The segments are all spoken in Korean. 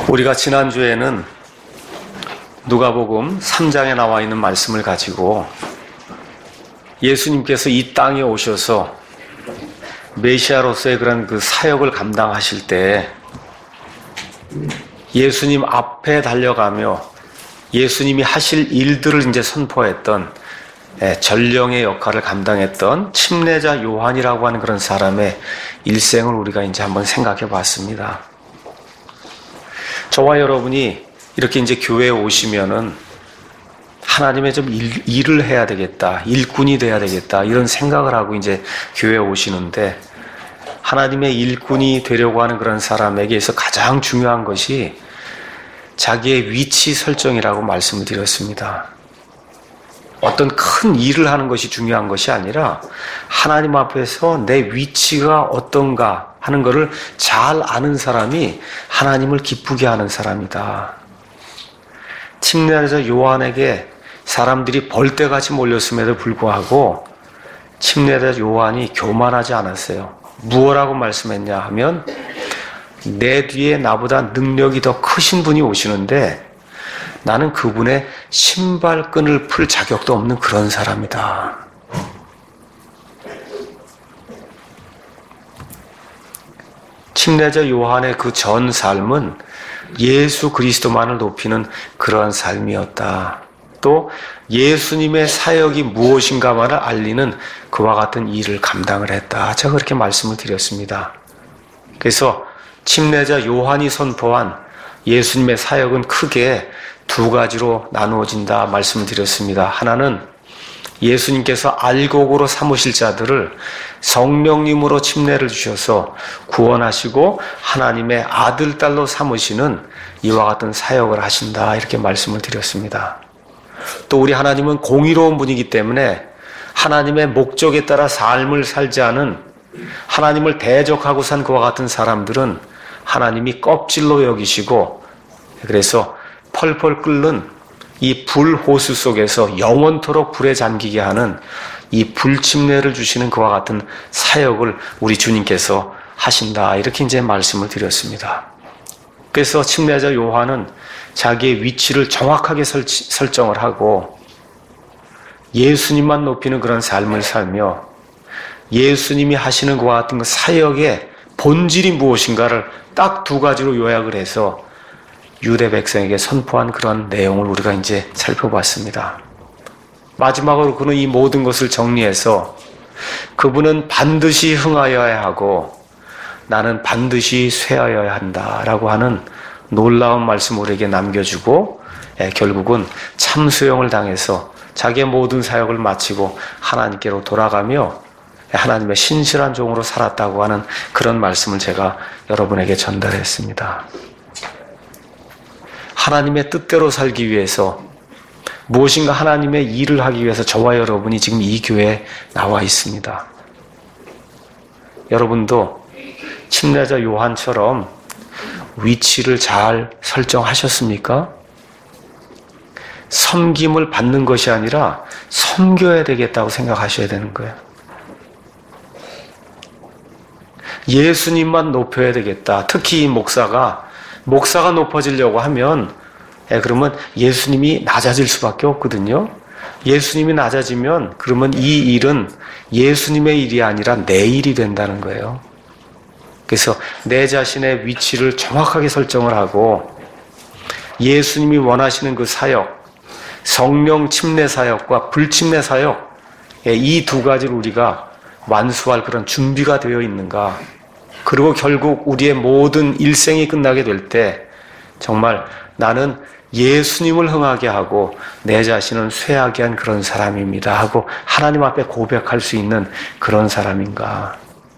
우리가 지난주에는 누가복음 3장에 나와 있는 말씀을 가지고 예수님께서 이 땅에 오셔서 메시아로서의 그런 그 사역을 감당하실 때 예수님 앞에 달려가며 예수님이 하실 일들을 이제 선포했던 전령의 역할을 감당했던 침례자 요한이라고 하는 그런 사람의 일생을 우리가 이제 한번 생각해 봤습니다. 저와 여러분이 이렇게 이제 교회에 오시면은 하나님의 좀 일을 해야 되겠다, 일꾼이 돼야 되겠다, 이런 생각을 하고 이제 교회에 오시는데 하나님의 일꾼이 되려고 하는 그런 사람에게서 가장 중요한 것이 자기의 위치 설정이라고 말씀을 드렸습니다. 어떤 큰 일을 하는 것이 중요한 것이 아니라 하나님 앞에서 내 위치가 어떤가 하는 것을 잘 아는 사람이 하나님을 기쁘게 하는 사람이다. 침례자 요한에게 사람들이 벌떼같이 몰렸음에도 불구하고 침례자 요한이 교만하지 않았어요. 무엇라고 말씀했냐 하면 내 뒤에 나보다 능력이 더 크신 분이 오시는데 나는 그분의 신발끈을 풀 자격도 없는 그런 사람이다. 침례자 요한의 그 전 삶은 예수 그리스도만을 높이는 그러한 삶이었다. 또 예수님의 사역이 무엇인가만을 알리는 그와 같은 일을 감당을 했다. 제가 그렇게 말씀을 드렸습니다. 그래서 침례자 요한이 선포한 예수님의 사역은 크게 두 가지로 나누어진다 말씀을 드렸습니다. 하나는 예수님께서 알곡으로 삼으실 자들을 성령님으로 침례를 주셔서 구원하시고 하나님의 아들, 딸로 삼으시는 이와 같은 사역을 하신다, 이렇게 말씀을 드렸습니다. 또 우리 하나님은 공의로운 분이기 때문에 하나님의 목적에 따라 삶을 살지 않은 하나님을 대적하고 산 그와 같은 사람들은 하나님이 껍질로 여기시고 그래서 펄펄 끓는 이 불호수 속에서 영원토록 불에 잠기게 하는 이 불침례를 주시는 그와 같은 사역을 우리 주님께서 하신다, 이렇게 이제 말씀을 드렸습니다. 그래서 침례자 요한은 자기의 위치를 정확하게 설정을 하고 예수님만 높이는 그런 삶을 살며 예수님이 하시는 그와 같은 그 사역의 본질이 무엇인가를 딱 두 가지로 요약을 해서 유대 백성에게 선포한 그런 내용을 우리가 이제 살펴봤습니다. 마지막으로 그는 이 모든 것을 정리해서 그분은 반드시 흥하여야 하고 나는 반드시 쇠하여야 한다라고 하는 놀라운 말씀을 우리에게 남겨주고 결국은 참수형을 당해서 자기의 모든 사역을 마치고 하나님께로 돌아가며 하나님의 신실한 종으로 살았다고 하는 그런 말씀을 제가 여러분에게 전달했습니다. 하나님의 뜻대로 살기 위해서 무엇인가 하나님의 일을 하기 위해서 저와 여러분이 지금 이 교회에 나와 있습니다. 여러분도 침례자 요한처럼 위치를 잘 설정하셨습니까? 섬김을 받는 것이 아니라 섬겨야 되겠다고 생각하셔야 되는 거예요. 예수님만 높여야 되겠다. 특히 이 목사가 높아지려고 하면 그러면 예수님이 낮아질 수밖에 없거든요. 예수님이 낮아지면 그러면 이 일은 예수님의 일이 아니라 내 일이 된다는 거예요. 그래서 내 자신의 위치를 정확하게 설정을 하고 예수님이 원하시는 그 사역, 성령 침례 사역과 불침례 사역, 이 두 가지를 우리가 완수할 그런 준비가 되어 있는가. 그리고 결국 우리의 모든 일생이 끝나게 될 때 정말 나는 예수님을 흥하게 하고 내 자신을 쇠하게 한 그런 사람입니다 하고 하나님 앞에 고백할 수 있는 그런 사람인가.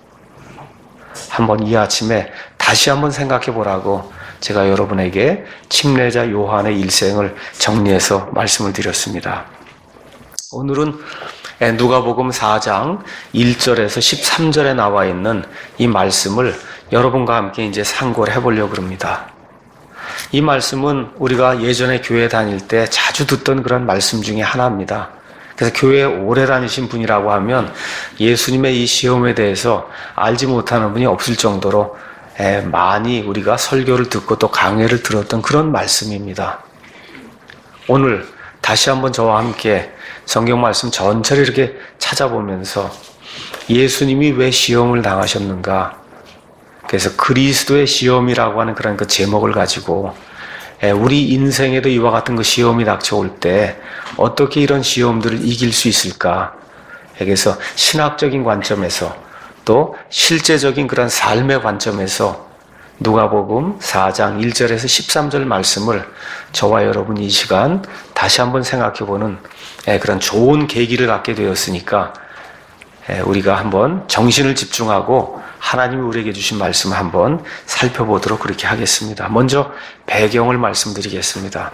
한번 이 아침에 다시 한번 생각해 보라고 제가 여러분에게 침례자 요한의 일생을 정리해서 말씀을 드렸습니다. 오늘은 누가복음 4장 1절에서 13절에 나와 있는 이 말씀을 여러분과 함께 이제 상고를 해보려고 합니다. 이 말씀은 우리가 예전에 교회 다닐 때 자주 듣던 그런 말씀 중에 하나입니다. 그래서 교회에 오래 다니신 분이라고 하면 예수님의 이 시험에 대해서 알지 못하는 분이 없을 정도로 많이 우리가 설교를 듣고 또 강해를 들었던 그런 말씀입니다. 오늘 다시 한번 저와 함께 성경 말씀 전체를 이렇게 찾아보면서 예수님이 왜 시험을 당하셨는가? 그래서 그리스도의 시험이라고 하는 그런 그 제목을 가지고 우리 인생에도 이와 같은 그 시험이 닥쳐올 때 어떻게 이런 시험들을 이길 수 있을까? 그래서 신학적인 관점에서 또 실제적인 그런 삶의 관점에서 누가복음 4장 1절에서 13절 말씀을 저와 여러분 이 시간 다시 한번 생각해보는 그런 좋은 계기를 갖게 되었으니까 우리가 한번 정신을 집중하고 하나님이 우리에게 주신 말씀을 한번 살펴보도록 그렇게 하겠습니다. 먼저 배경을 말씀드리겠습니다.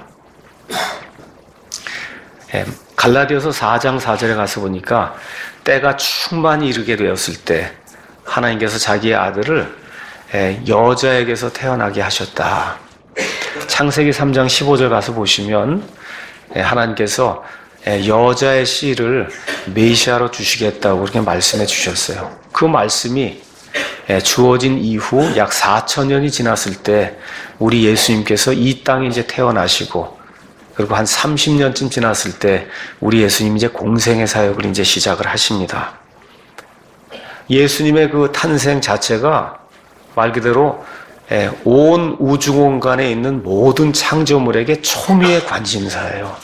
갈라디아서 4장 4절에 가서 보니까 때가 충만히 이르게 되었을 때 하나님께서 자기의 아들을 여자에게서 태어나게 하셨다. 창세기 3장 15절 가서 보시면 하나님께서 여자의 씨를 메시아로 주시겠다고 그렇게 말씀해 주셨어요. 그 말씀이 주어진 이후 약 4,000년이 지났을 때 우리 예수님께서 이 땅에 이제 태어나시고 그리고 한 30년쯤 지났을 때 우리 예수님이 이제 공생의 사역을 이제 시작을 하십니다. 예수님의 그 탄생 자체가 말 그대로 온 우주 공간에 있는 모든 창조물에게 초미의 관심사예요.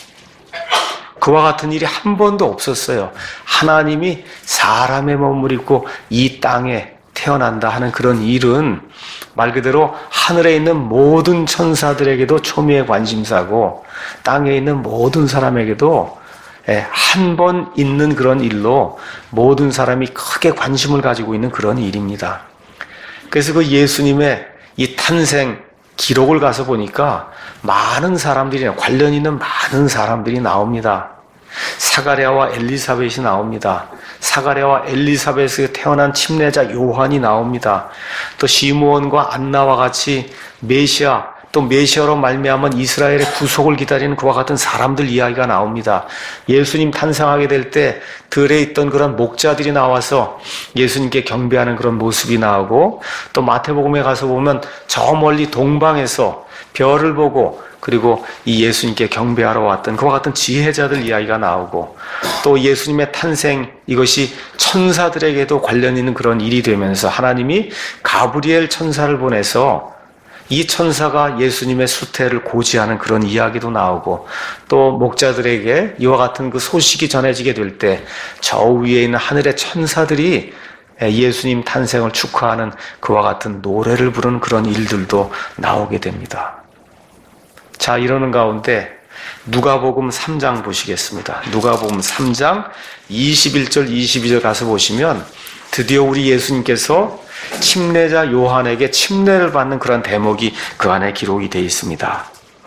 그와 같은 일이 한 번도 없었어요. 하나님이 사람의 몸을 입고 이 땅에 태어난다 하는 그런 일은 말 그대로 하늘에 있는 모든 천사들에게도 초미의 관심사고 땅에 있는 모든 사람에게도 한 번 있는 그런 일로 모든 사람이 크게 관심을 가지고 있는 그런 일입니다. 그래서 그 예수님의 이 탄생 기록을 가서 보니까 많은 사람들이 관련 있는 많은 사람들이 나옵니다. 사가랴와 엘리사벳이 나옵니다. 사가랴와 엘리사벳에서 태어난 침례자 요한이 나옵니다. 또 시므온과 안나와 같이 메시아 또 메시아로 말미암은 이스라엘의 구속을 기다리는 그와 같은 사람들 이야기가 나옵니다. 예수님 탄생하게 될 때 들에 있던 그런 목자들이 나와서 예수님께 경배하는 그런 모습이 나오고 또 마태복음에 가서 보면 저 멀리 동방에서 별을 보고 그리고 이 예수님께 경배하러 왔던 그와 같은 지혜자들 이야기가 나오고 또 예수님의 탄생 이것이 천사들에게도 관련 있는 그런 일이 되면서 하나님이 가브리엘 천사를 보내서 이 천사가 예수님의 수태를 고지하는 그런 이야기도 나오고 또 목자들에게 이와 같은 그 소식이 전해지게 될 때 저 위에 있는 하늘의 천사들이 예수님 탄생을 축하하는 그와 같은 노래를 부르는 그런 일들도 나오게 됩니다. 자, 이러는 가운데 누가복음 3장 보시겠습니다. 누가복음 3장 21절 22절 가서 보시면 드디어 우리 예수님께서 침례자 요한에게 침례를 받는 그런 대목이 그 안에 기록이 되어 있습니다.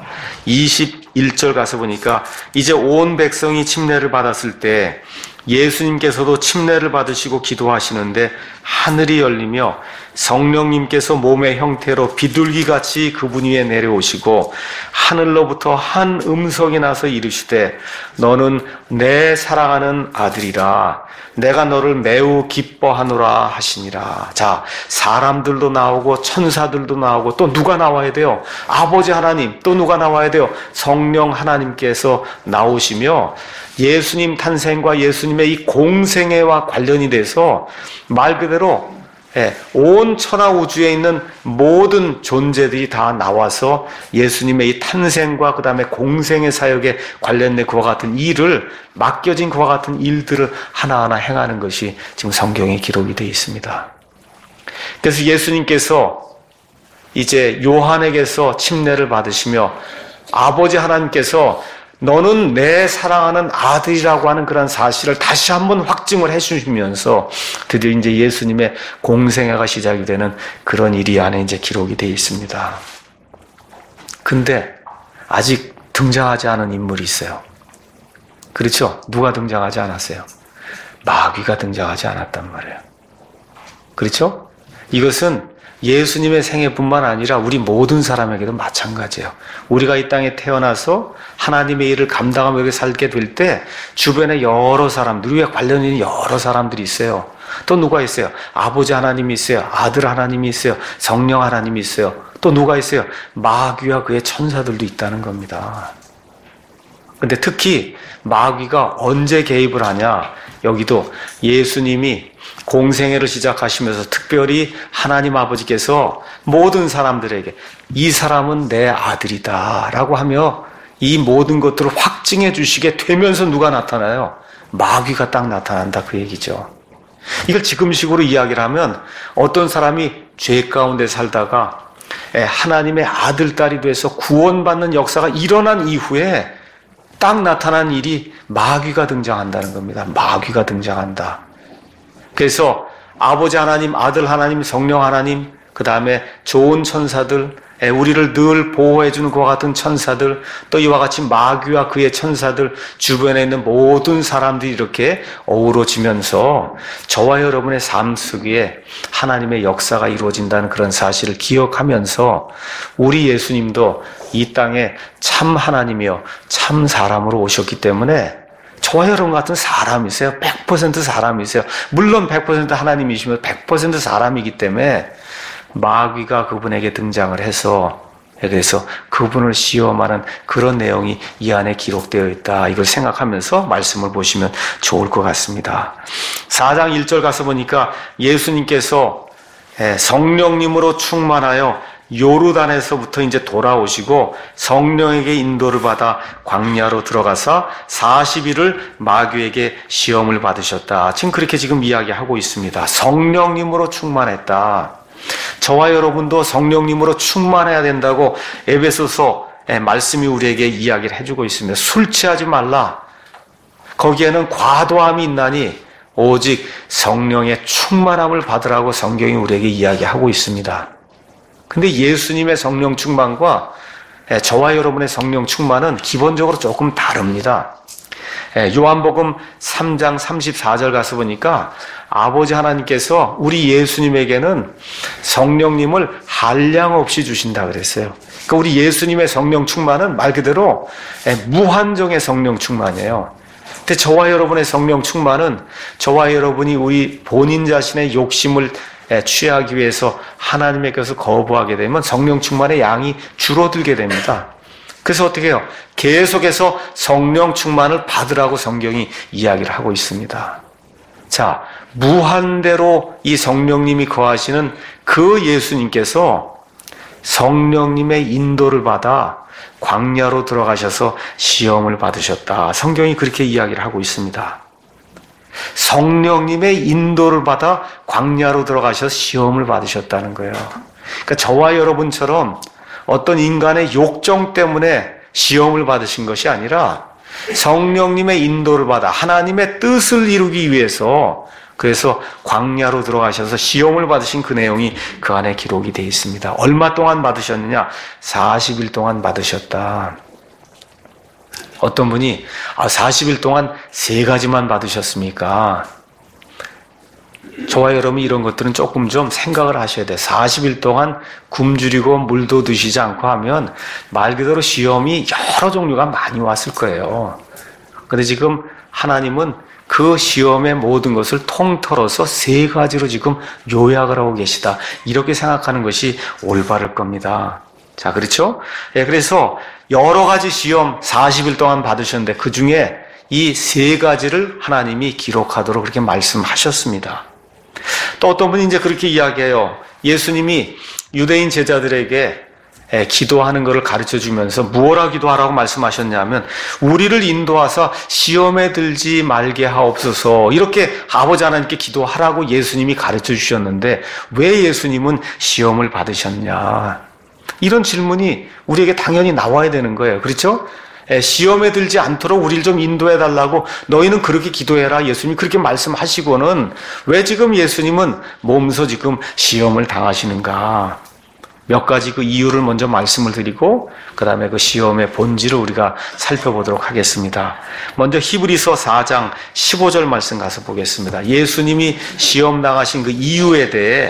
21절 가서 보니까 이제 온 백성이 침례를 받았을 때 예수님께서도 침례를 받으시고 기도하시는데 하늘이 열리며 성령님께서 몸의 형태로 비둘기같이 그분 위에 내려오시고 하늘로부터 한 음성이 나서 이르시되 너는 내 사랑하는 아들이라 내가 너를 매우 기뻐하노라 하시니라. 자, 사람들도 나오고 천사들도 나오고 또 누가 나와야 돼요? 아버지 하나님. 또 누가 나와야 돼요? 성령 하나님께서 나오시며 예수님 탄생과 예수님의 이 공생애와 관련이 돼서 말 그대로 온 천하 우주에 있는 모든 존재들이 다 나와서 예수님의 이 탄생과 그 다음에 공생의 사역에 관련된 그와 같은 일을 맡겨진 그와 같은 일들을 하나하나 행하는 것이 지금 성경에 기록이 되어 있습니다. 그래서 예수님께서 이제 요한에게서 침례를 받으시며 아버지 하나님께서 너는 내 사랑하는 아들이라고 하는 그런 사실을 다시 한번 확증을 해주시면서 드디어 이제 예수님의 공생애가 시작이 되는 그런 일이 안에 이제 기록이 되어 있습니다. 근데 아직 등장하지 않은 인물이 있어요. 그렇죠? 누가 등장하지 않았어요? 마귀가 등장하지 않았단 말이에요. 그렇죠? 이것은 예수님의 생애뿐만 아니라 우리 모든 사람에게도 마찬가지예요. 우리가 이 땅에 태어나서 하나님의 일을 감당하며 여기 살게 될 때 주변에 여러 사람들, 우리와 관련 있는 여러 사람들이 있어요. 또 누가 있어요? 아버지 하나님이 있어요. 아들 하나님이 있어요. 성령 하나님이 있어요. 또 누가 있어요? 마귀와 그의 천사들도 있다는 겁니다. 근데 특히 마귀가 언제 개입을 하냐? 여기도 예수님이 공생애를 시작하시면서 특별히 하나님 아버지께서 모든 사람들에게 이 사람은 내 아들이다 라고 하며 이 모든 것들을 확증해 주시게 되면서 누가 나타나요? 마귀가 딱 나타난다 그 얘기죠. 이걸 지금식으로 이야기를 하면 어떤 사람이 죄 가운데 살다가 하나님의 아들, 딸이 돼서 구원받는 역사가 일어난 이후에 딱 나타난 일이 마귀가 등장한다는 겁니다. 마귀가 등장한다. 그래서 아버지 하나님, 아들 하나님, 성령 하나님, 그 다음에 좋은 천사들, 우리를 늘 보호해주는 그와 같은 천사들, 또 이와 같이 마귀와 그의 천사들, 주변에 있는 모든 사람들이 이렇게 어우러지면서 저와 여러분의 삶 속에 하나님의 역사가 이루어진다는 그런 사실을 기억하면서 우리 예수님도 이 땅에 참 하나님이요 참 사람으로 오셨기 때문에 저와 여러분 같은 사람이세요. 100% 사람이세요. 물론 100% 하나님이시며 100% 사람이기 때문에 마귀가 그분에게 등장을 해서 그래서 그분을 시험하는 그런 내용이 이 안에 기록되어 있다. 이걸 생각하면서 말씀을 보시면 좋을 것 같습니다. 4장 1절 가서 보니까 예수님께서 성령님으로 충만하여 요르단에서부터 이제 돌아오시고 성령에게 인도를 받아 광야로 들어가서 40일을 마귀에게 시험을 받으셨다. 지금 그렇게 지금 이야기하고 있습니다. 성령님으로 충만했다. 저와 여러분도 성령님으로 충만해야 된다고 에베소서 말씀이 우리에게 이야기를 해주고 있습니다. 술 취하지 말라. 거기에는 과도함이 있나니 오직 성령의 충만함을 받으라고 성경이 우리에게 이야기하고 있습니다. 근데 예수님의 성령 충만과 저와 여러분의 성령 충만은 기본적으로 조금 다릅니다. 요한복음 3장 34절 가서 보니까 아버지 하나님께서 우리 예수님에게는 성령님을 한량 없이 주신다 그랬어요. 그러니까 우리 예수님의 성령 충만은 말 그대로 무한정의 성령 충만이에요. 근데 저와 여러분의 성령 충만은 저와 여러분이 우리 본인 자신의 욕심을 취하기 위해서 하나님의 것을 거부하게 되면 성령 충만의 양이 줄어들게 됩니다. 그래서 어떻게 해요? 계속해서 성령 충만을 받으라고 성경이 이야기를 하고 있습니다. 자, 무한대로 이 성령님이 거하시는 그 예수님께서 성령님의 인도를 받아 광야로 들어가셔서 시험을 받으셨다. 성경이 그렇게 이야기를 하고 있습니다. 성령님의 인도를 받아 광야로 들어가셔서 시험을 받으셨다는 거예요. 그러니까 저와 여러분처럼 어떤 인간의 욕정 때문에 시험을 받으신 것이 아니라 성령님의 인도를 받아 하나님의 뜻을 이루기 위해서 그래서 광야로 들어가셔서 시험을 받으신 그 내용이 그 안에 기록이 되어 있습니다. 얼마 동안 받으셨느냐? 40일 동안 받으셨다. 어떤 분이 40일 동안 3가지만 받으셨습니까? 저와 여러분이 이런 것들은 조금 좀 생각을 하셔야 돼요. 40일 동안 굶주리고 물도 드시지 않고 하면 말 그대로 시험이 여러 종류가 많이 왔을 거예요. 그런데 지금 하나님은 그 시험의 모든 것을 통틀어서 3가지로 지금 요약을 하고 계시다. 이렇게 생각하는 것이 올바를 겁니다. 자, 그렇죠? 그래서 여러 가지 시험 40일 동안 받으셨는데 그 중에 이 3가지를 하나님이 기록하도록 그렇게 말씀하셨습니다. 또 어떤 분이 이제 그렇게 이야기해요. 예수님이 유대인 제자들에게 기도하는 것을 가르쳐 주면서 무엇라 기도하라고 말씀하셨냐면 우리를 인도하사 시험에 들지 말게 하옵소서 이렇게 아버지 하나님께 기도하라고 예수님이 가르쳐 주셨는데 왜 예수님은 시험을 받으셨냐? 이런 질문이 우리에게 당연히 나와야 되는 거예요. 그렇죠? 시험에 들지 않도록 우리를 좀 인도해달라고 너희는 그렇게 기도해라. 예수님이 그렇게 말씀하시고는 왜 지금 예수님은 몸소 지금 시험을 당하시는가? 몇 가지 그 이유를 먼저 말씀을 드리고 그 다음에 그 시험의 본질을 우리가 살펴보도록 하겠습니다. 먼저 히브리서 4장 15절 말씀 가서 보겠습니다. 예수님이 시험 당하신 그 이유에 대해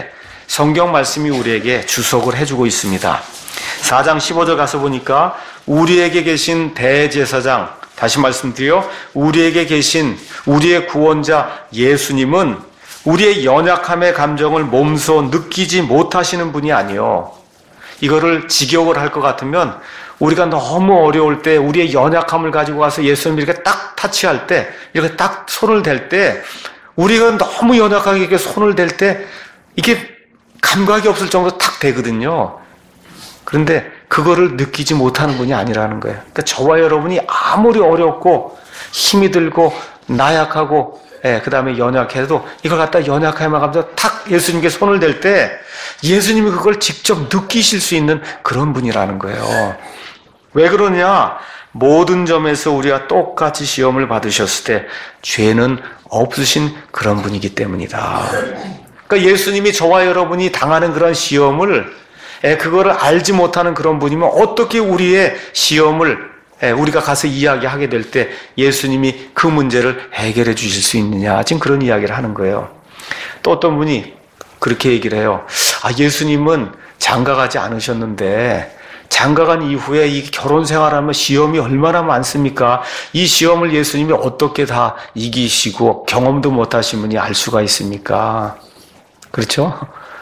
성경 말씀이 우리에게 주석을 해주고 있습니다. 4장 15절 가서 보니까 우리에게 계신 대제사장, 다시 말씀드려 우리에게 계신 우리의 구원자 예수님은 우리의 연약함의 감정을 몸소 느끼지 못하시는 분이 아니요. 이거를 직역을 할 것 같으면 우리가 너무 어려울 때 우리의 연약함을 가지고 가서 예수님 이렇게 딱 타치할 때, 이렇게 딱 손을 댈 때, 우리가 너무 연약하게 이렇게 손을 댈 때 이게 감각이 없을 정도로 탁 되거든요. 그런데 그거를 느끼지 못하는 분이 아니라는 거예요. 그러니까 저와 여러분이 아무리 어렵고 힘이 들고 나약하고 그 다음에 연약해도 이걸 갖다 연약함을 가면서 탁 예수님께 손을 댈 때 예수님이 그걸 직접 느끼실 수 있는 그런 분이라는 거예요. 왜 그러냐? 모든 점에서 우리가 똑같이 시험을 받으셨을 때 죄는 없으신 그런 분이기 때문이다. 그러니까 예수님이 저와 여러분이 당하는 그런 시험을 그거를 알지 못하는 그런 분이면 어떻게 우리의 시험을 우리가 가서 이야기하게 될 때 예수님이 그 문제를 해결해 주실 수 있느냐, 지금 그런 이야기를 하는 거예요. 또 어떤 분이 그렇게 얘기를 해요. 예수님은 장가가지 않으셨는데 장가간 이후에 이 결혼 생활하면 시험이 얼마나 많습니까? 이 시험을 예수님이 어떻게 다 이기시고 경험도 못하신 분이 알 수가 있습니까? 그렇죠?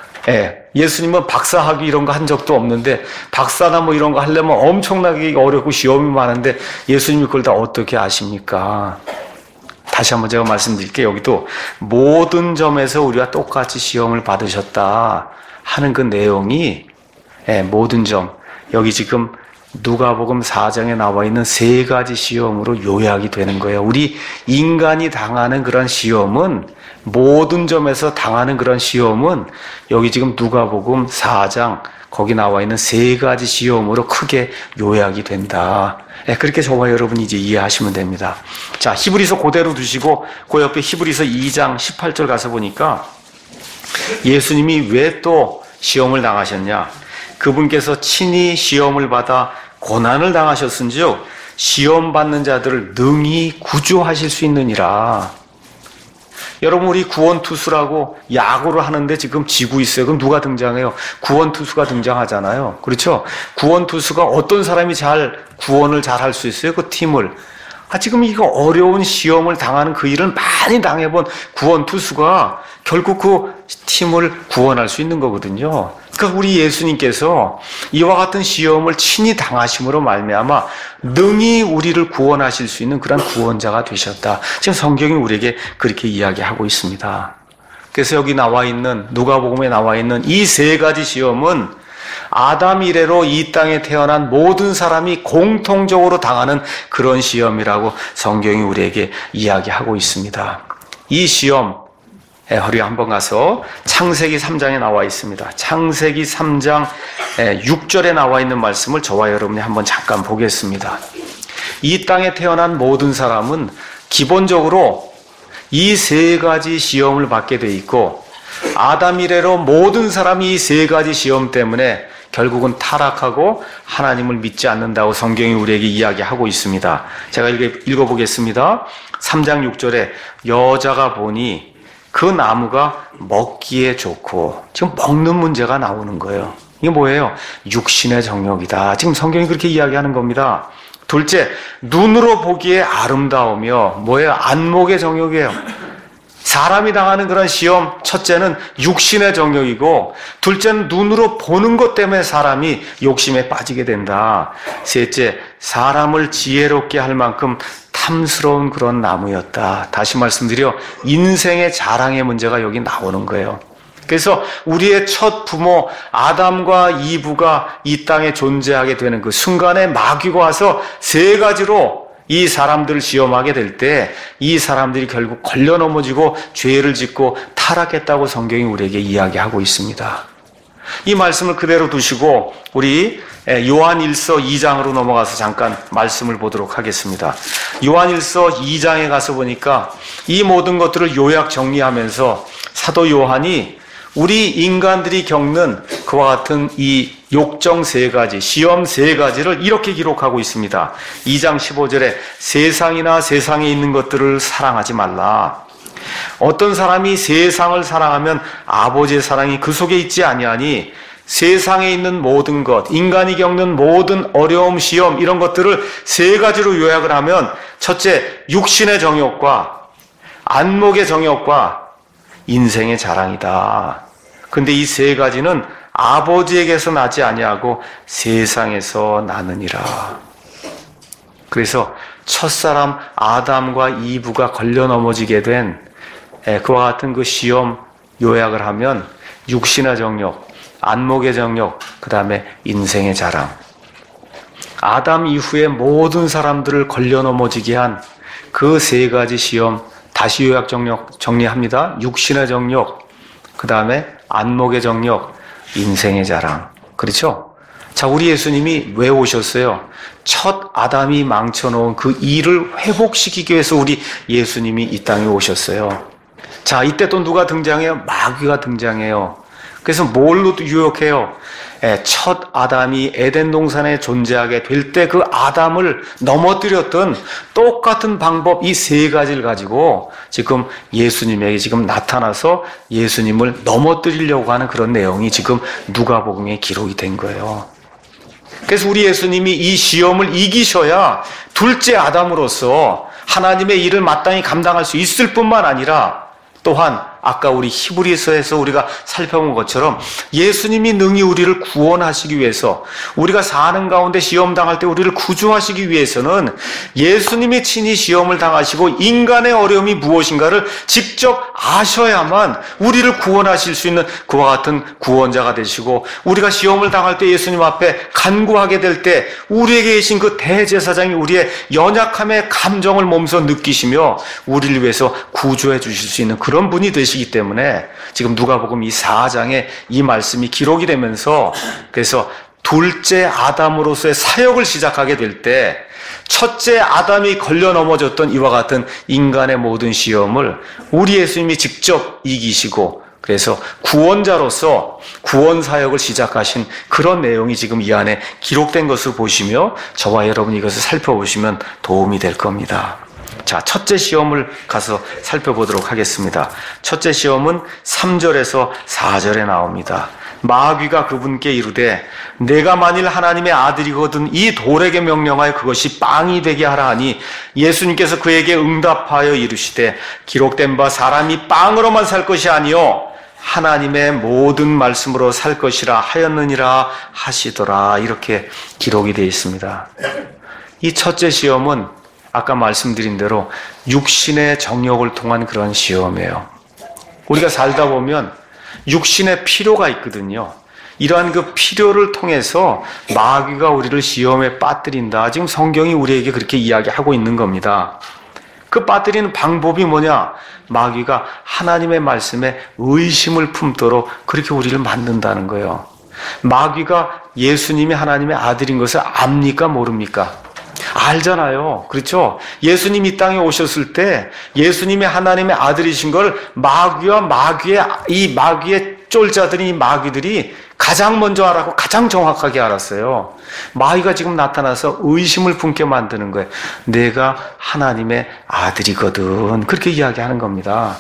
예수님은 박사학위 이런 거 한 적도 없는데 박사나 뭐 이런 거 하려면 엄청나게 어렵고 시험이 많은데 예수님이 그걸 다 어떻게 아십니까? 다시 한번 제가 말씀드릴게요. 여기도 모든 점에서 우리가 똑같이 시험을 받으셨다 하는 그 내용이 모든 점, 여기 지금 누가복음 4장에 나와 있는 3가지 시험으로 요약이 되는 거예요. 우리 인간이 당하는 그런 시험은, 모든 점에서 당하는 그런 시험은 여기 지금 누가복음 4장 거기 나와 있는 3가지 시험으로 크게 요약이 된다. 그렇게 저와 여러분이 이제 이해하시면 됩니다. 자, 히브리서 그대로 두시고 그 옆에 히브리서 2장 18절 가서 보니까 예수님이 왜 또 시험을 당하셨냐? 그분께서 친히 시험을 받아 고난을 당하셨은즉 시험 받는 자들을 능히 구조하실 수 있느니라. 여러분, 우리 구원투수라고 야구를 하는데 지금 지고 있어요. 그럼 누가 등장해요? 구원투수가 등장하잖아요. 그렇죠? 구원투수가 어떤 사람이 구원을 잘 할 수 있어요? 그 팀을. 지금 이거 어려운 시험을 당하는 그 일을 많이 당해본 구원투수가 결국 그 팀을 구원할 수 있는 거거든요. 그러니까 우리 예수님께서 이와 같은 시험을 친히 당하심으로 말미암아 능히 우리를 구원하실 수 있는 그런 구원자가 되셨다. 지금 성경이 우리에게 그렇게 이야기하고 있습니다. 그래서 여기 나와 있는, 누가복음에 나와 있는 이 3가지 시험은 아담 이래로 이 땅에 태어난 모든 사람이 공통적으로 당하는 그런 시험이라고 성경이 우리에게 이야기하고 있습니다. 이 시험, 우리 한번 가서 창세기 3장에 나와 있습니다. 창세기 3장 6절에 나와 있는 말씀을 저와 여러분이 한번 잠깐 보겠습니다. 이 땅에 태어난 모든 사람은 기본적으로 이 3가지 시험을 받게 돼 있고, 아담 이래로 모든 사람이 이 3가지 시험 때문에 결국은 타락하고 하나님을 믿지 않는다고 성경이 우리에게 이야기하고 있습니다. 제가 읽어보겠습니다. 3장 6절에 여자가 보니 그 나무가 먹기에 좋고, 지금 먹는 문제가 나오는 거예요. 이게 뭐예요? 육신의 정욕이다. 지금 성경이 그렇게 이야기하는 겁니다. 둘째, 눈으로 보기에 아름다우며, 뭐예요? 안목의 정욕이에요. 사람이 당하는 그런 시험, 첫째는 육신의 정욕이고, 둘째는 눈으로 보는 것 때문에 사람이 욕심에 빠지게 된다. 셋째, 사람을 지혜롭게 할 만큼 탐스러운 그런 나무였다. 다시 말씀드려, 인생의 자랑의 문제가 여기 나오는 거예요. 그래서 우리의 첫 부모 아담과 이브가 이 땅에 존재하게 되는 그 순간에 마귀가 와서 3가지로 이 사람들을 시험하게 될 때 이 사람들이 결국 걸려 넘어지고 죄를 짓고 타락했다고 성경이 우리에게 이야기하고 있습니다. 이 말씀을 그대로 두시고 우리 요한일서 2장으로 넘어가서 잠깐 말씀을 보도록 하겠습니다. 요한일서 2장에 가서 보니까 이 모든 것들을 요약 정리하면서 사도 요한이 우리 인간들이 겪는 그와 같은 이 욕정 3가지, 시험 3가지를 이렇게 기록하고 있습니다. 2장 15절에 세상이나 세상에 있는 것들을 사랑하지 말라. 어떤 사람이 세상을 사랑하면 아버지의 사랑이 그 속에 있지 아니하니 세상에 있는 모든 것, 인간이 겪는 모든 어려움, 시험 이런 것들을 세 가지로 요약을 하면 첫째, 육신의 정욕과 안목의 정욕과 인생의 자랑이다. 근데 이 세 가지는 아버지에게서 나지 아니하고 세상에서 나느니라. 그래서 첫사람 아담과 이브가 걸려 넘어지게 된 그와 같은 그 시험 요약을 하면 육신의 정욕, 안목의 정욕, 그 다음에 인생의 자랑. 아담 이후에 모든 사람들을 걸려 넘어지게 한 그 세 가지 시험 다시 요약 정리합니다. 육신의 정욕, 그 다음에 안목의 정욕, 인생의 자랑. 그렇죠? 자, 우리 예수님이 왜 오셨어요? 첫 아담이 망쳐놓은 그 일을 회복시키기 위해서 우리 예수님이 이 땅에 오셨어요. 자, 이때 또 누가 등장해요? 마귀가 등장해요. 그래서 뭘로 유혹해요? 첫 아담이 에덴 동산에 존재하게 될 때 그 아담을 넘어뜨렸던 똑같은 방법 이 세 가지를 가지고 지금 예수님에게 지금 나타나서 예수님을 넘어뜨리려고 하는 그런 내용이 지금 누가복음에 기록이 된 거예요. 그래서 우리 예수님이 이 시험을 이기셔야 둘째 아담으로서 하나님의 일을 마땅히 감당할 수 있을 뿐만 아니라 또한 아까 우리 히브리서에서 우리가 살펴본 것처럼 예수님이 능히 우리를 구원하시기 위해서 우리가 사는 가운데 시험 당할 때 우리를 구주하시기 위해서는 예수님이 친히 시험을 당하시고 인간의 어려움이 무엇인가를 직접 아셔야만 우리를 구원하실 수 있는 그와 같은 구원자가 되시고 우리가 시험을 당할 때 예수님 앞에 간구하게 될 때 우리에게 계신 그 대제사장이 우리의 연약함의 감정을 몸소 느끼시며 우리를 위해서 구주해 주실 수 있는 그런 분이 되시기 때문에 지금 누가복음 이 4장에 이 말씀이 기록이 되면서 그래서 둘째 아담으로서의 사역을 시작하게 될 때 첫째 아담이 걸려 넘어졌던 이와 같은 인간의 모든 시험을 우리 예수님이 직접 이기시고 그래서 구원자로서 구원 사역을 시작하신 그런 내용이 지금 이 안에 기록된 것을 보시며 저와 여러분이 이것을 살펴보시면 도움이 될 겁니다. 자, 첫째 시험을 가서 살펴보도록 하겠습니다. 첫째 시험은 3절에서 4절에 나옵니다. 마귀가 그분께 이르되 내가 만일 하나님의 아들이거든 이 돌에게 명령하여 그것이 빵이 되게 하라 하니 예수님께서 그에게 응답하여 이르시되 기록된 바 사람이 빵으로만 살 것이 아니요 하나님의 모든 말씀으로 살 것이라 하였느니라 하시더라. 이렇게 기록이 되어 있습니다. 이 첫째 시험은 아까 말씀드린 대로 육신의 정욕을 통한 그런 시험이에요. 우리가 살다 보면 육신의 필요가 있거든요. 이러한 그 필요를 통해서 마귀가 우리를 시험에 빠뜨린다. 지금 성경이 우리에게 그렇게 이야기하고 있는 겁니다. 그 빠뜨리는 방법이 뭐냐? 마귀가 하나님의 말씀에 의심을 품도록 그렇게 우리를 만든다는 거예요. 마귀가 예수님이 하나님의 아들인 것을 압니까? 모릅니까? 알잖아요. 그렇죠? 예수님 이 땅에 오셨을 때 예수님이 하나님의 아들이신 걸 마귀와 마귀의 쫄자들이 마귀들이 가장 먼저 알았고 가장 정확하게 알았어요. 마귀가 지금 나타나서 의심을 품게 만드는 거예요. 내가 하나님의 아들이거든. 그렇게 이야기하는 겁니다.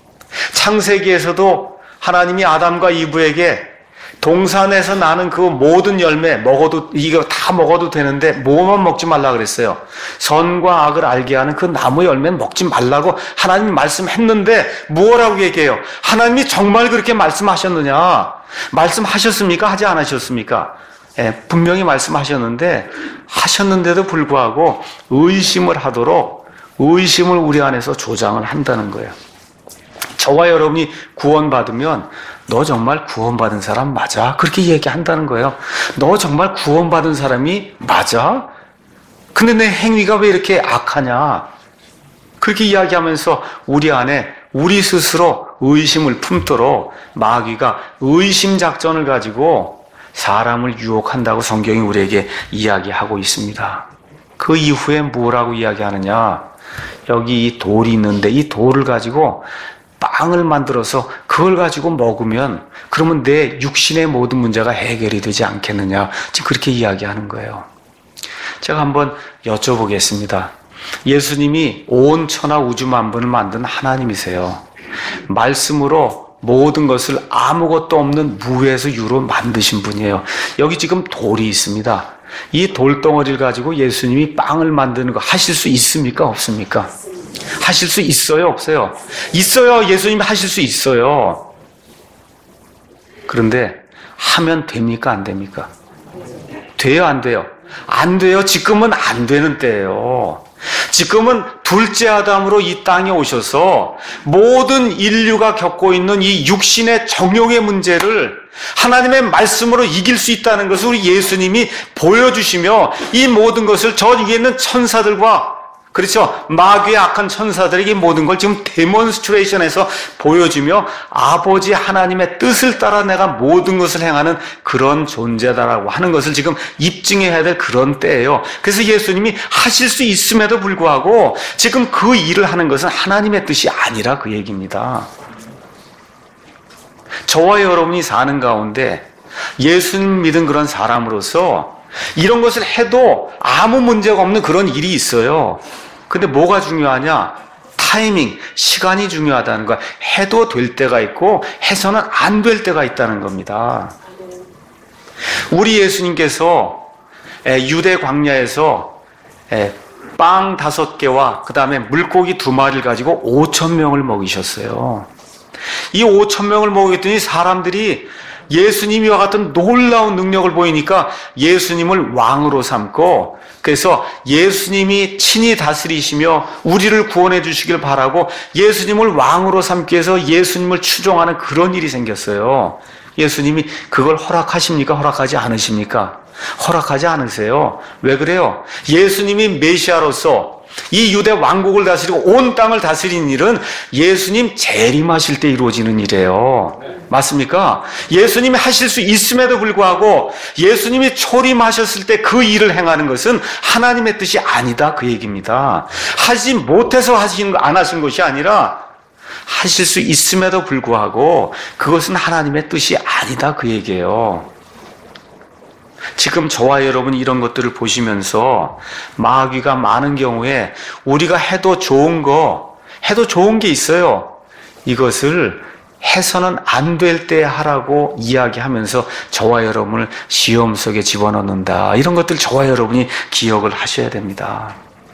창세기에서도 하나님이 아담과 이브에게 동산에서 나는 그 모든 열매 먹어도 이거 다 먹어도 되는데 뭐만 먹지 말라 그랬어요. 선과 악을 알게 하는 그 나무 열매는 먹지 말라고 하나님이 말씀했는데 뭐라고 얘기해요? 하나님이 정말 그렇게 말씀하셨느냐? 말씀하셨습니까? 하지 않으셨습니까? 분명히 말씀하셨는데 하셨는데도 불구하고 의심을 하도록 의심을 우리 안에서 조장을 한다는 거예요. 저와 여러분이 구원받으면 너 정말 구원받은 사람 맞아? 그렇게 얘기한다는 거예요. 너 정말 구원받은 사람이 맞아? 근데 내 행위가 왜 이렇게 악하냐? 그렇게 이야기하면서 우리 안에 우리 스스로 의심을 품도록 마귀가 의심 작전을 가지고 사람을 유혹한다고 성경이 우리에게 이야기하고 있습니다. 그 이후에 뭐라고 이야기하느냐? 여기 이 돌이 있는데 이 돌을 가지고 빵을 만들어서 그걸 가지고 먹으면 그러면 내 육신의 모든 문제가 해결이 되지 않겠느냐. 지금 그렇게 이야기하는 거예요. 제가 한번 여쭤보겠습니다. 예수님이 온 천하 우주 만물을 만든 하나님이세요. 말씀으로 모든 것을 아무것도 없는 무에서 유로 만드신 분이에요. 여기 지금 돌이 있습니다. 이 돌덩어리를 가지고 예수님이 빵을 만드는 거 하실 수 있습니까? 없습니까? 하실 수 있어요? 없어요? 있어요. 예수님이 하실 수 있어요. 그런데 하면 됩니까? 안 됩니까? 돼요? 안 돼요? 안 돼요. 지금은 안 되는 때예요. 지금은 둘째 아담으로 이 땅에 오셔서 모든 인류가 겪고 있는 이 육신의 정욕의 문제를 하나님의 말씀으로 이길 수 있다는 것을 우리 예수님이 보여주시며 이 모든 것을 저 위에 있는 천사들과 그렇죠. 마귀의 악한 천사들에게 모든 걸 지금 데몬스트레이션에서 보여주며 아버지 하나님의 뜻을 따라 내가 모든 것을 행하는 그런 존재다라고 하는 것을 지금 입증해야 될 그런 때예요. 그래서 예수님이 하실 수 있음에도 불구하고 지금 그 일을 하는 것은 하나님의 뜻이 아니라 그 얘기입니다. 저와 여러분이 사는 가운데 예수님 믿은 그런 사람으로서 이런 것을 해도 아무 문제가 없는 그런 일이 있어요. 근데 뭐가 중요하냐? 타이밍, 시간이 중요하다는 거야. 해도 될 때가 있고 해서는 안 될 때가 있다는 겁니다. 우리 예수님께서 유대 광야에서 빵 5개와 그 다음에 물고기 2마리를 가지고 5,000명을 먹이셨어요. 이 5,000명을 먹였더니 사람들이 예수님이와 같은 놀라운 능력을 보이니까 예수님을 왕으로 삼고 그래서 예수님이 친히 다스리시며 우리를 구원해 주시길 바라고 예수님을 왕으로 삼기 위해서 예수님을 추종하는 그런 일이 생겼어요. 예수님이 그걸 허락하십니까? 허락하지 않으십니까? 허락하지 않으세요. 왜 그래요? 예수님이 메시아로서 이 유대 왕국을 다스리고 온 땅을 다스리는 일은 예수님 재림하실 때 이루어지는 일이에요. 맞습니까? 예수님이 하실 수 있음에도 불구하고 예수님이 초림하셨을 때 그 일을 행하는 것은 하나님의 뜻이 아니다 그 얘기입니다. 하지 못해서 안 하신 것이 아니라 하실 수 있음에도 불구하고 그것은 하나님의 뜻이 아니다 그 얘기예요. 지금 저와 여러분이 이런 것들을 보시면서 마귀가 많은 경우에 우리가 해도 좋은 게 있어요. 이것을 해서는 안 될 때 하라고 이야기하면서 저와 여러분을 시험 속에 집어넣는다. 이런 것들 저와 여러분이 기억을 하셔야 됩니다.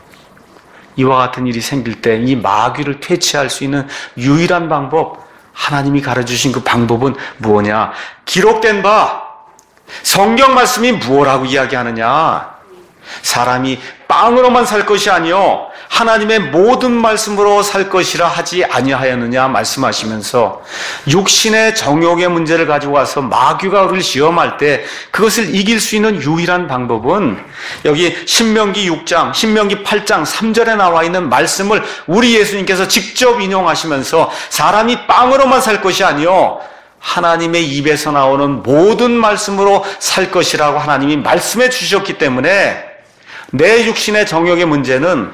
이와 같은 일이 생길 때 이 마귀를 퇴치할 수 있는 유일한 방법, 하나님이 가르쳐주신 그 방법은 무엇이냐? 기록된 바 성경 말씀이 무엇라고 이야기하느냐? 사람이 빵으로만 살 것이 아니요 하나님의 모든 말씀으로 살 것이라 하지 아니하였느냐 말씀하시면서 육신의 정욕의 문제를 가지고 와서 마귀가 우리를 시험할 때 그것을 이길 수 있는 유일한 방법은 여기 신명기 6장, 신명기 8장 3절에 나와 있는 말씀을 우리 예수님께서 직접 인용하시면서 사람이 빵으로만 살 것이 아니요 하나님의 입에서 나오는 모든 말씀으로 살 것이라고 하나님이 말씀해 주셨기 때문에 내 육신의 정욕의 문제는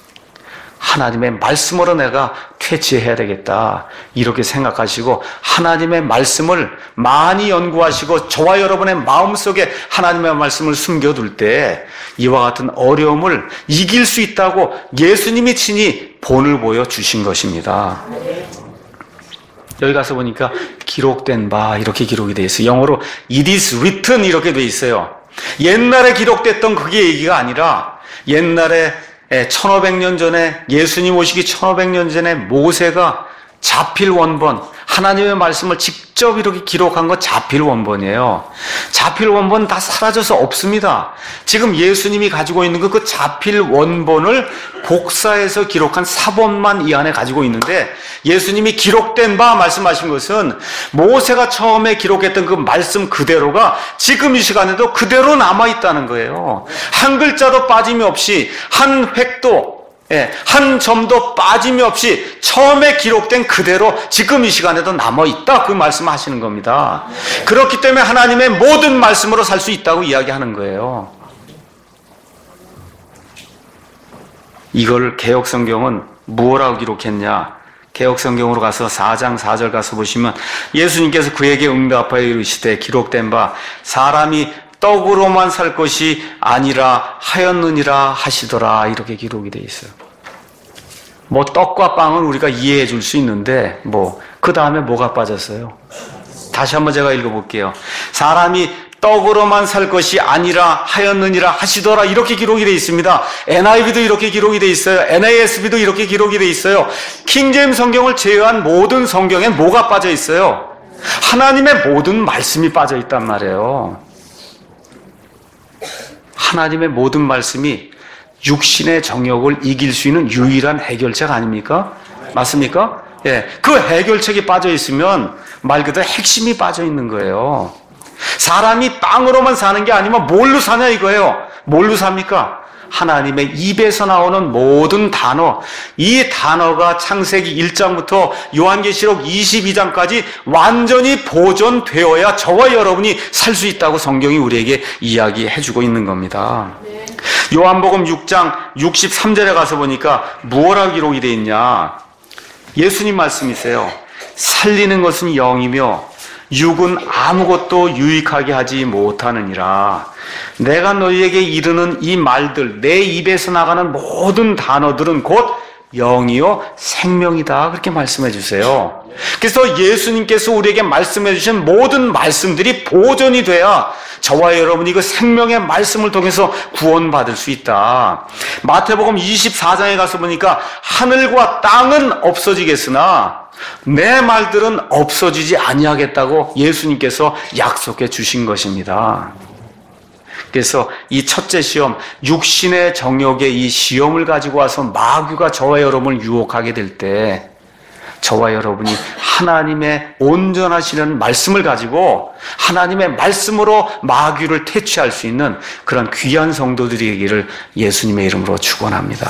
하나님의 말씀으로 내가 퇴치해야 되겠다 이렇게 생각하시고 하나님의 말씀을 많이 연구하시고 저와 여러분의 마음속에 하나님의 말씀을 숨겨둘 때 이와 같은 어려움을 이길 수 있다고 예수님이 친히 본을 보여주신 것입니다. 여기 가서 보니까 기록된 바 이렇게 기록이 되어 있어요. 영어로 it is written 이렇게 되어 있어요. 옛날에 기록됐던 그게 얘기가 아니라 옛날에 1500년 전에 예수님 오시기 1500년 전에 모세가 자필 원본 하나님의 말씀을 직접 이렇게 기록한 건 자필 원본이에요. 자필 원본 다 사라져서 없습니다. 지금 예수님이 가지고 있는 그 자필 원본을 복사해서 기록한 사본만 이 안에 가지고 있는데 예수님이 기록된 바 말씀하신 것은 모세가 처음에 기록했던 그 말씀 그대로가 지금 이 시간에도 그대로 남아있다는 거예요. 한 글자도 빠짐이 없이 한 획도 한 점도 빠짐이 없이 처음에 기록된 그대로 지금 이 시간에도 남아있다 그 말씀하시는 겁니다. 그렇기 때문에 하나님의 모든 말씀으로 살 수 있다고 이야기하는 거예요. 이걸 개역성경은 무엇라고 기록했냐? 개역성경으로 가서 4장 4절 가서 보시면 예수님께서 그에게 응답하여 이르시되 기록된 바 사람이 떡으로만 살 것이 아니라 하였느니라 하시더라 이렇게 기록이 되어 있어요. 뭐 떡과 빵은 우리가 이해해 줄 수 있는데 그 다음에 뭐가 빠졌어요? 다시 한번 제가 읽어볼게요. 사람이 떡으로만 살 것이 아니라 하였느니라 하시더라, 이렇게 기록이 되어 있습니다. NIV도 이렇게 기록이 되어 있어요. NASB도 이렇게 기록이 되어 있어요. 킹제임스 성경을 제외한 모든 성경엔 뭐가 빠져 있어요? 하나님의 모든 말씀이 빠져 있단 말이에요. 하나님의 모든 말씀이 육신의 정욕을 이길 수 있는 유일한 해결책 아닙니까? 맞습니까? 예, 그 해결책이 빠져 있으면 말 그대로 핵심이 빠져 있는 거예요. 사람이 빵으로만 사는 게 아니면 뭘로 사냐 이거예요. 뭘로 삽니까? 하나님의 입에서 나오는 모든 단어, 이 단어가 창세기 1장부터 요한계시록 22장까지 완전히 보존되어야 저와 여러분이 살 수 있다고 성경이 우리에게 이야기해주고 있는 겁니다. 요한복음 6장 63절에 가서 보니까 무엇라고 기록이 되어 있냐? 예수님 말씀이세요. 살리는 것은 영이며 육은 아무것도 유익하게 하지 못하느니라. 내가 너희에게 이르는 이 말들, 내 입에서 나가는 모든 단어들은 곧 영이요 생명이다, 그렇게 말씀해 주세요. 그래서 예수님께서 우리에게 말씀해 주신 모든 말씀들이 보존이 돼야 저와 여러분이 그 생명의 말씀을 통해서 구원받을 수 있다. 마태복음 24장에 가서 보니까 하늘과 땅은 없어지겠으나 내 말들은 없어지지 아니하겠다고 예수님께서 약속해 주신 것입니다. 그래서 이 첫째 시험, 육신의 정욕의 이 시험을 가지고 와서 마귀가 저와 여러분을 유혹하게 될 때 저와 여러분이 하나님의 온전하시는 말씀을 가지고 하나님의 말씀으로 마귀를 퇴치할 수 있는 그런 귀한 성도들이 되기를 예수님의 이름으로 축원합니다.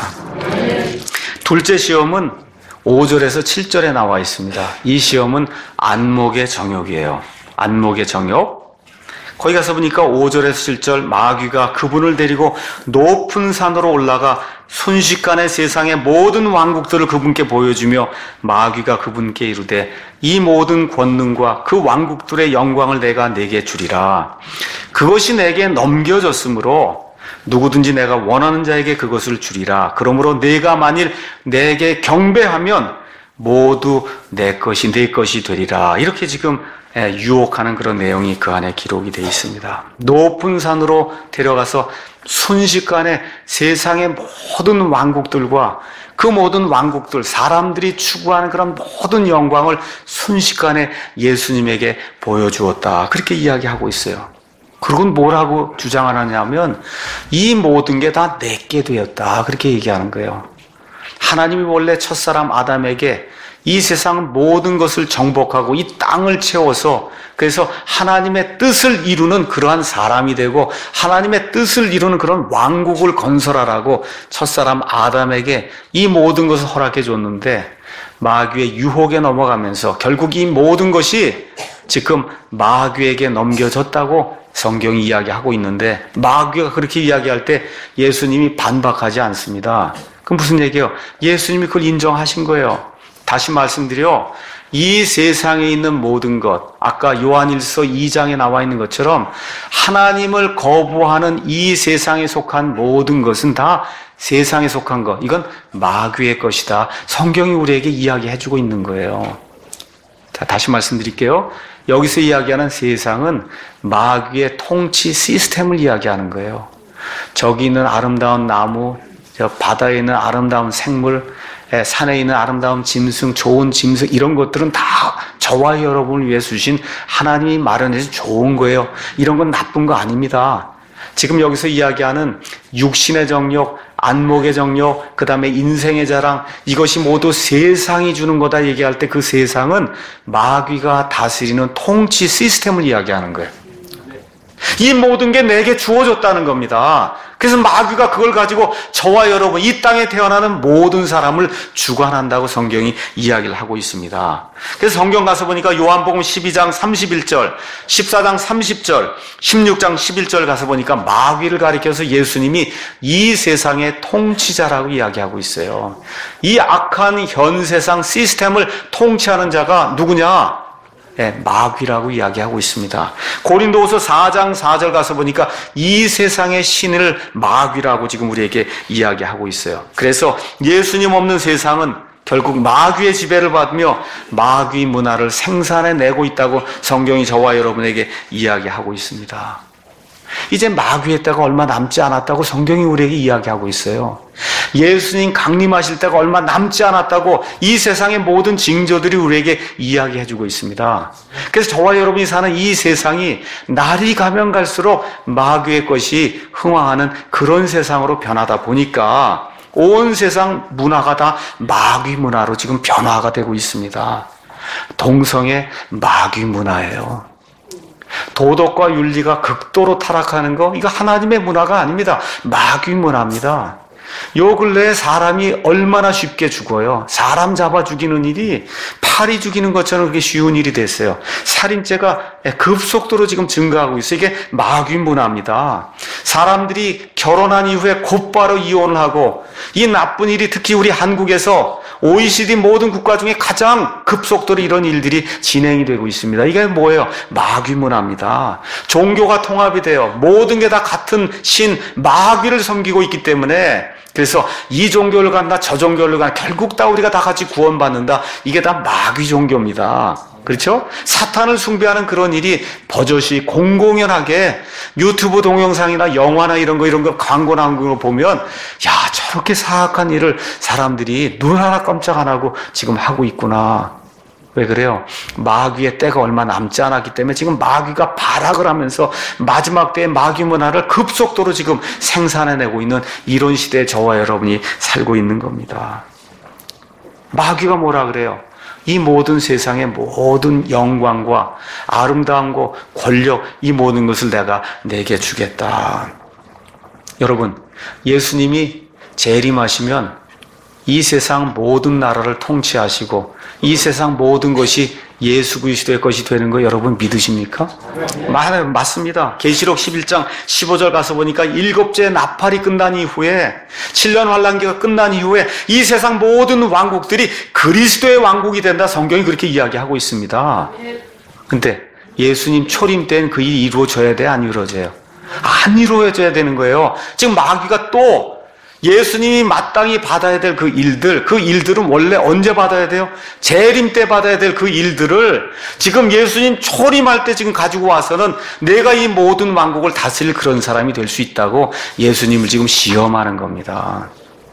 둘째 시험은 5절에서 7절에 나와 있습니다. 이 시험은 안목의 정욕이에요. 안목의 정욕. 거기 가서 보니까 5절에서 7절, 마귀가 그분을 데리고 높은 산으로 올라가 순식간에 세상의 모든 왕국들을 그분께 보여주며 마귀가 그분께 이르되 이 모든 권능과 그 왕국들의 영광을 내가 내게 주리라. 그것이 내게 넘겨졌으므로 누구든지 내가 원하는 자에게 그것을 주리라. 그러므로 내가 만일 내게 경배하면 모두 내 것이 되리라. 이렇게 지금 유혹하는 그런 내용이 그 안에 기록이 되어 있습니다. 높은 산으로 데려가서 순식간에 세상의 모든 왕국들과 그 모든 왕국들, 사람들이 추구하는 그런 모든 영광을 순식간에 예수님에게 보여주었다, 그렇게 이야기하고 있어요. 그건 뭐라고 주장하느냐면 이 모든 게 다 내게 되었다, 그렇게 얘기하는 거예요. 하나님이 원래 첫사람 아담에게 이 세상 모든 것을 정복하고 이 땅을 채워서 그래서 하나님의 뜻을 이루는 그러한 사람이 되고 하나님의 뜻을 이루는 그런 왕국을 건설하라고 첫사람 아담에게 이 모든 것을 허락해 줬는데 마귀의 유혹에 넘어가면서 결국 이 모든 것이 지금 마귀에게 넘겨졌다고 성경이 이야기하고 있는데 마귀가 그렇게 이야기할 때 예수님이 반박하지 않습니다. 그럼 무슨 얘기예요? 예수님이 그걸 인정하신 거예요. 다시 말씀드려, 이 세상에 있는 모든 것, 아까 요한일서 2장에 나와 있는 것처럼 하나님을 거부하는 이 세상에 속한 모든 것은 다 세상에 속한 것, 이건 마귀의 것이다. 성경이 우리에게 이야기해주고 있는 거예요. 자, 다시 말씀드릴게요. 여기서 이야기하는 세상은 마귀의 통치 시스템을 이야기하는 거예요. 저기 있는 아름다운 나무, 저 바다에 있는 아름다운 생물, 산에 있는 아름다운 짐승, 좋은 짐승, 이런 것들은 다 저와 여러분을 위해 주신 하나님이 마련해서 좋은 거예요. 이런 건 나쁜 거 아닙니다. 지금 여기서 이야기하는 육신의 정욕, 안목의 정욕, 그 다음에 인생의 자랑, 이것이 모두 세상이 주는 거다 얘기할 때 그 세상은 마귀가 다스리는 통치 시스템을 이야기하는 거예요. 이 모든 게 내게 주어졌다는 겁니다. 그래서 마귀가 그걸 가지고 저와 여러분, 이 땅에 태어나는 모든 사람을 주관한다고 성경이 이야기를 하고 있습니다. 그래서 성경 가서 보니까 요한복음 12장 31절, 14장 30절, 16장 11절 가서 보니까 마귀를 가리켜서 예수님이 이 세상의 통치자라고 이야기하고 있어요. 이 악한 현 세상 시스템을 통치하는 자가 누구냐? 마귀라고 이야기하고 있습니다. 고린도후서 4장 4절 가서 보니까 이 세상의 신을 마귀라고 지금 우리에게 이야기하고 있어요. 그래서 예수님 없는 세상은 결국 마귀의 지배를 받으며 마귀 문화를 생산해내고 있다고 성경이 저와 여러분에게 이야기하고 있습니다. 이제 마귀의 때가 얼마 남지 않았다고 성경이 우리에게 이야기하고 있어요. 예수님 강림하실 때가 얼마 남지 않았다고 이 세상의 모든 징조들이 우리에게 이야기해주고 있습니다. 그래서 저와 여러분이 사는 이 세상이 날이 가면 갈수록 마귀의 것이 흥황하는 그런 세상으로 변하다 보니까 온 세상 문화가 다 마귀 문화로 지금 변화가 되고 있습니다. 동성애 마귀 문화예요. 도덕과 윤리가 극도로 타락하는 거, 이거 하나님의 문화가 아닙니다. 마귀 문화입니다. 요 근래에 사람이 얼마나 쉽게 죽어요. 사람 잡아 죽이는 일이 파리 죽이는 것처럼 그게 쉬운 일이 됐어요. 살인죄가 급속도로 지금 증가하고 있어요. 이게 마귀 문화입니다. 사람들이 결혼한 이후에 곧바로 이혼을 하고, 이 나쁜 일이 특히 우리 한국에서 OECD 모든 국가 중에 가장 급속도로 이런 일들이 진행이 되고 있습니다. 이게 뭐예요? 마귀 문화입니다. 종교가 통합이 돼요. 모든 게 다 같은 신 마귀를 섬기고 있기 때문에, 그래서 이 종교를 간다 저 종교를 간다 결국 다 우리가 다 같이 구원받는다. 이게 다 마귀 종교입니다. 그렇죠? 사탄을 숭배하는 그런 일이 버젓이 공공연하게 유튜브 동영상이나 영화나 이런 거 광고 나온 거 보면, 야, 저렇게 사악한 일을 사람들이 눈 하나 깜짝 안 하고 지금 하고 있구나. 왜 그래요? 마귀의 때가 얼마 남지 않았기 때문에 지금 마귀가 발악을 하면서 마지막 때의 마귀 문화를 급속도로 지금 생산해내고 있는 이런 시대에 저와 여러분이 살고 있는 겁니다. 마귀가 뭐라 그래요? 이 모든 세상의 모든 영광과 아름다움과 권력, 이 모든 것을 내가 내게 주겠다. 여러분, 예수님이 재림하시면 이 세상 모든 나라를 통치하시고 이 세상 모든 것이 예수 그리스도의 것이 되는 거 여러분 믿으십니까? 맞습니다. 계시록 11장 15절 가서 보니까 7째 나팔이 끝난 이후에 7년 환란기가 끝난 이후에 이 세상 모든 왕국들이 그리스도의 왕국이 된다. 성경이 그렇게 이야기하고 있습니다. 근데 예수님 초림 때는 그 일이 이루어져야 돼? 안 이루어져요? 안 이루어져야 되는 거예요. 지금 마귀가 또 예수님이 마땅히 받아야 될 그 일들은 원래 언제 받아야 돼요? 재림 때 받아야 될 그 일들을 지금 예수님 초림할 때 지금 가지고 와서는 내가 이 모든 왕국을 다스릴 그런 사람이 될 수 있다고 예수님을 지금 시험하는 겁니다.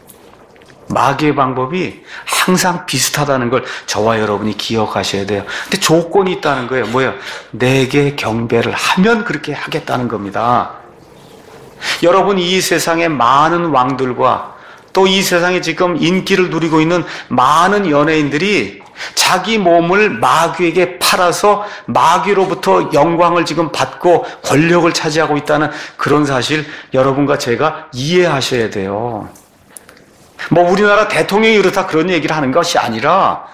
마귀의 방법이 항상 비슷하다는 걸 저와 여러분이 기억하셔야 돼요. 근데 조건이 있다는 거예요. 뭐예요? 내게 경배를 하면 그렇게 하겠다는 겁니다. 여러분, 이 세상의 많은 왕들과 또 이 세상에 지금 인기를 누리고 있는 많은 연예인들이 자기 몸을 마귀에게 팔아서 마귀로부터 영광을 지금 받고 권력을 차지하고 있다는 그런 사실 여러분과 제가 이해하셔야 돼요. 뭐 우리나라 대통령이 그렇다 그런 얘기를 하는 것이 아니라,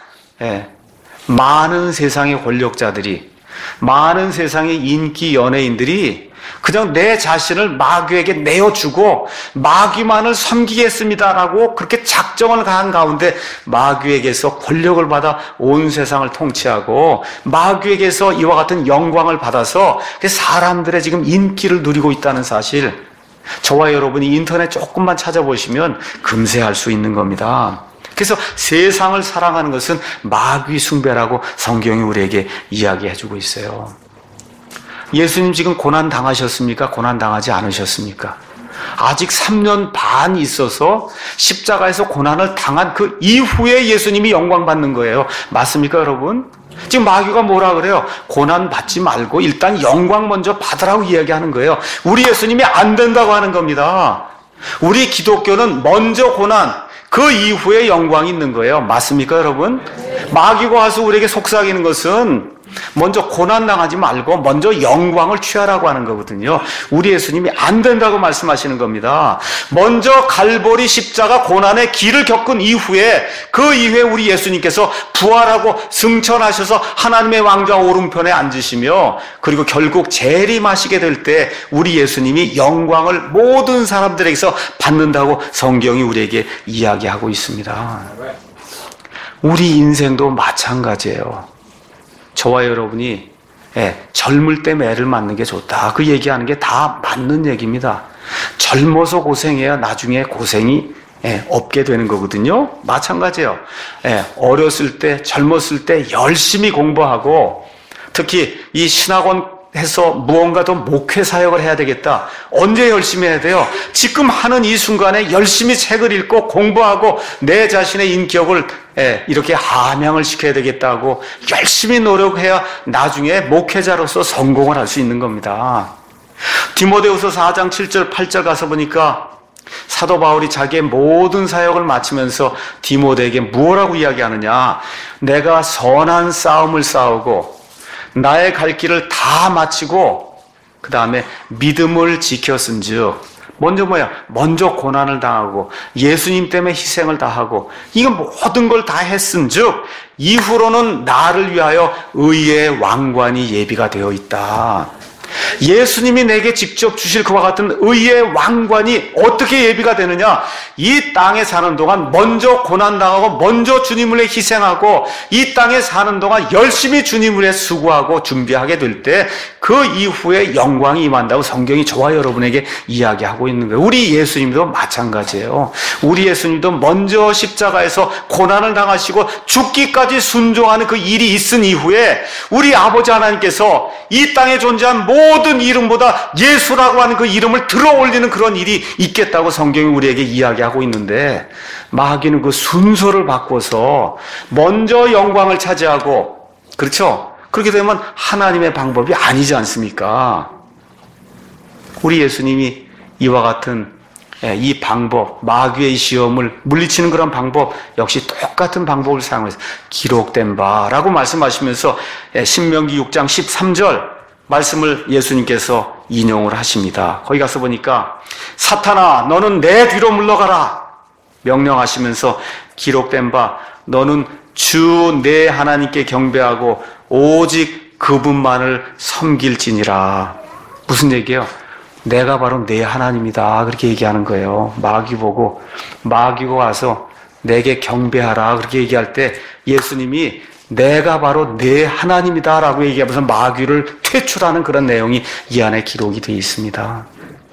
많은 세상의 권력자들이, 많은 세상의 인기 연예인들이 그냥 내 자신을 마귀에게 내어주고 마귀만을 섬기겠습니다라고 그렇게 작정을 한 가운데 마귀에게서 권력을 받아 온 세상을 통치하고 마귀에게서 이와 같은 영광을 받아서 사람들의 지금 인기를 누리고 있다는 사실, 저와 여러분이 인터넷 조금만 찾아보시면 금세 알 수 있는 겁니다. 그래서 세상을 사랑하는 것은 마귀 숭배라고 성경이 우리에게 이야기해주고 있어요. 예수님 지금 고난 당하셨습니까? 고난 당하지 않으셨습니까? 아직 3년 반 있어서 십자가에서 고난을 당한 그 이후에 예수님이 영광 받는 거예요. 맞습니까, 여러분? 지금 마귀가 뭐라 그래요? 고난 받지 말고 일단 영광 먼저 받으라고 이야기하는 거예요. 우리 예수님이 안 된다고 하는 겁니다. 우리 기독교는 먼저 고난, 그 이후에 영광이 있는 거예요. 맞습니까, 여러분? 마귀가 와서 우리에게 속삭이는 것은 먼저 고난 당하지 말고 먼저 영광을 취하라고 하는 거거든요. 우리 예수님이 안 된다고 말씀하시는 겁니다. 먼저 갈보리 십자가 고난의 길을 겪은 이후에, 그 이후에 우리 예수님께서 부활하고 승천하셔서 하나님의 왕좌 오른편에 앉으시며, 그리고 결국 재림하시게 될 때 우리 예수님이 영광을 모든 사람들에게서 받는다고 성경이 우리에게 이야기하고 있습니다. 우리 인생도 마찬가지예요. 저와 여러분이 젊을 때 매를 맞는 게 좋다. 그 얘기하는 게 다 맞는 얘기입니다. 젊어서 고생해야 나중에 고생이 없게 되는 거거든요. 마찬가지예요. 어렸을 때, 젊었을 때 열심히 공부하고 특히 이 신학원에서 무언가 더 목회 사역을 해야 되겠다. 언제 열심히 해야 돼요? 지금 하는 이 순간에 열심히 책을 읽고 공부하고 내 자신의 인격을 이렇게 함양을 시켜야 되겠다고 열심히 노력해야 나중에 목회자로서 성공을 할 수 있는 겁니다. 디모데후서 4장 7절 8절 가서 보니까 사도 바울이 자기의 모든 사역을 마치면서 디모데에게 뭐라고 이야기하느냐? 내가 선한 싸움을 싸우고 나의 갈 길을 다 마치고 그 다음에 믿음을 지켰은즉 먼저 뭐야? 먼저 고난을 당하고 예수님 때문에 희생을 다하고 이거 모든 걸 다 했은즉 이후로는 나를 위하여 의의 왕관이 예비가 되어 있다. 예수님이 내게 직접 주실 그와 같은 의의 왕관이 어떻게 예비가 되느냐? 이 땅에 사는 동안 먼저 고난당하고 먼저 주님을 위해 희생하고 이 땅에 사는 동안 열심히 주님을 위해 수고하고 준비하게 될 때 그 이후에 영광이 임한다고 성경이 저와 여러분에게 이야기하고 있는 거예요. 우리 예수님도 마찬가지예요. 우리 예수님도 먼저 십자가에서 고난을 당하시고 죽기까지 순종하는 그 일이 있은 이후에 우리 아버지 하나님께서 이 땅에 존재한 모든 이름보다 예수라고 하는 그 이름을 들어올리는 그런 일이 있겠다고 성경이 우리에게 이야기하고 있는데 마귀는 그 순서를 바꿔서 먼저 영광을 차지하고 그렇죠? 그렇게 되면 하나님의 방법이 아니지 않습니까? 우리 예수님이 이와 같은 이 방법, 마귀의 시험을 물리치는 그런 방법 역시 똑같은 방법을 사용해서 기록된 바라고 말씀하시면서 신명기 6장 13절 말씀을 예수님께서 인용을 하십니다. 거기 가서 보니까 사탄아 너는 내 뒤로 물러가라 명령하시면서 기록된 바 너는 주 내 하나님께 경배하고 오직 그분만을 섬길지니라. 무슨 얘기예요? 내가 바로 내 하나님이다 그렇게 얘기하는 거예요. 마귀 보고 마귀가 와서 내게 경배하라 그렇게 얘기할 때 예수님이 내가 바로 내 하나님이다 라고 얘기하면서 마귀를 퇴출하는 그런 내용이 이 안에 기록이 되어 있습니다.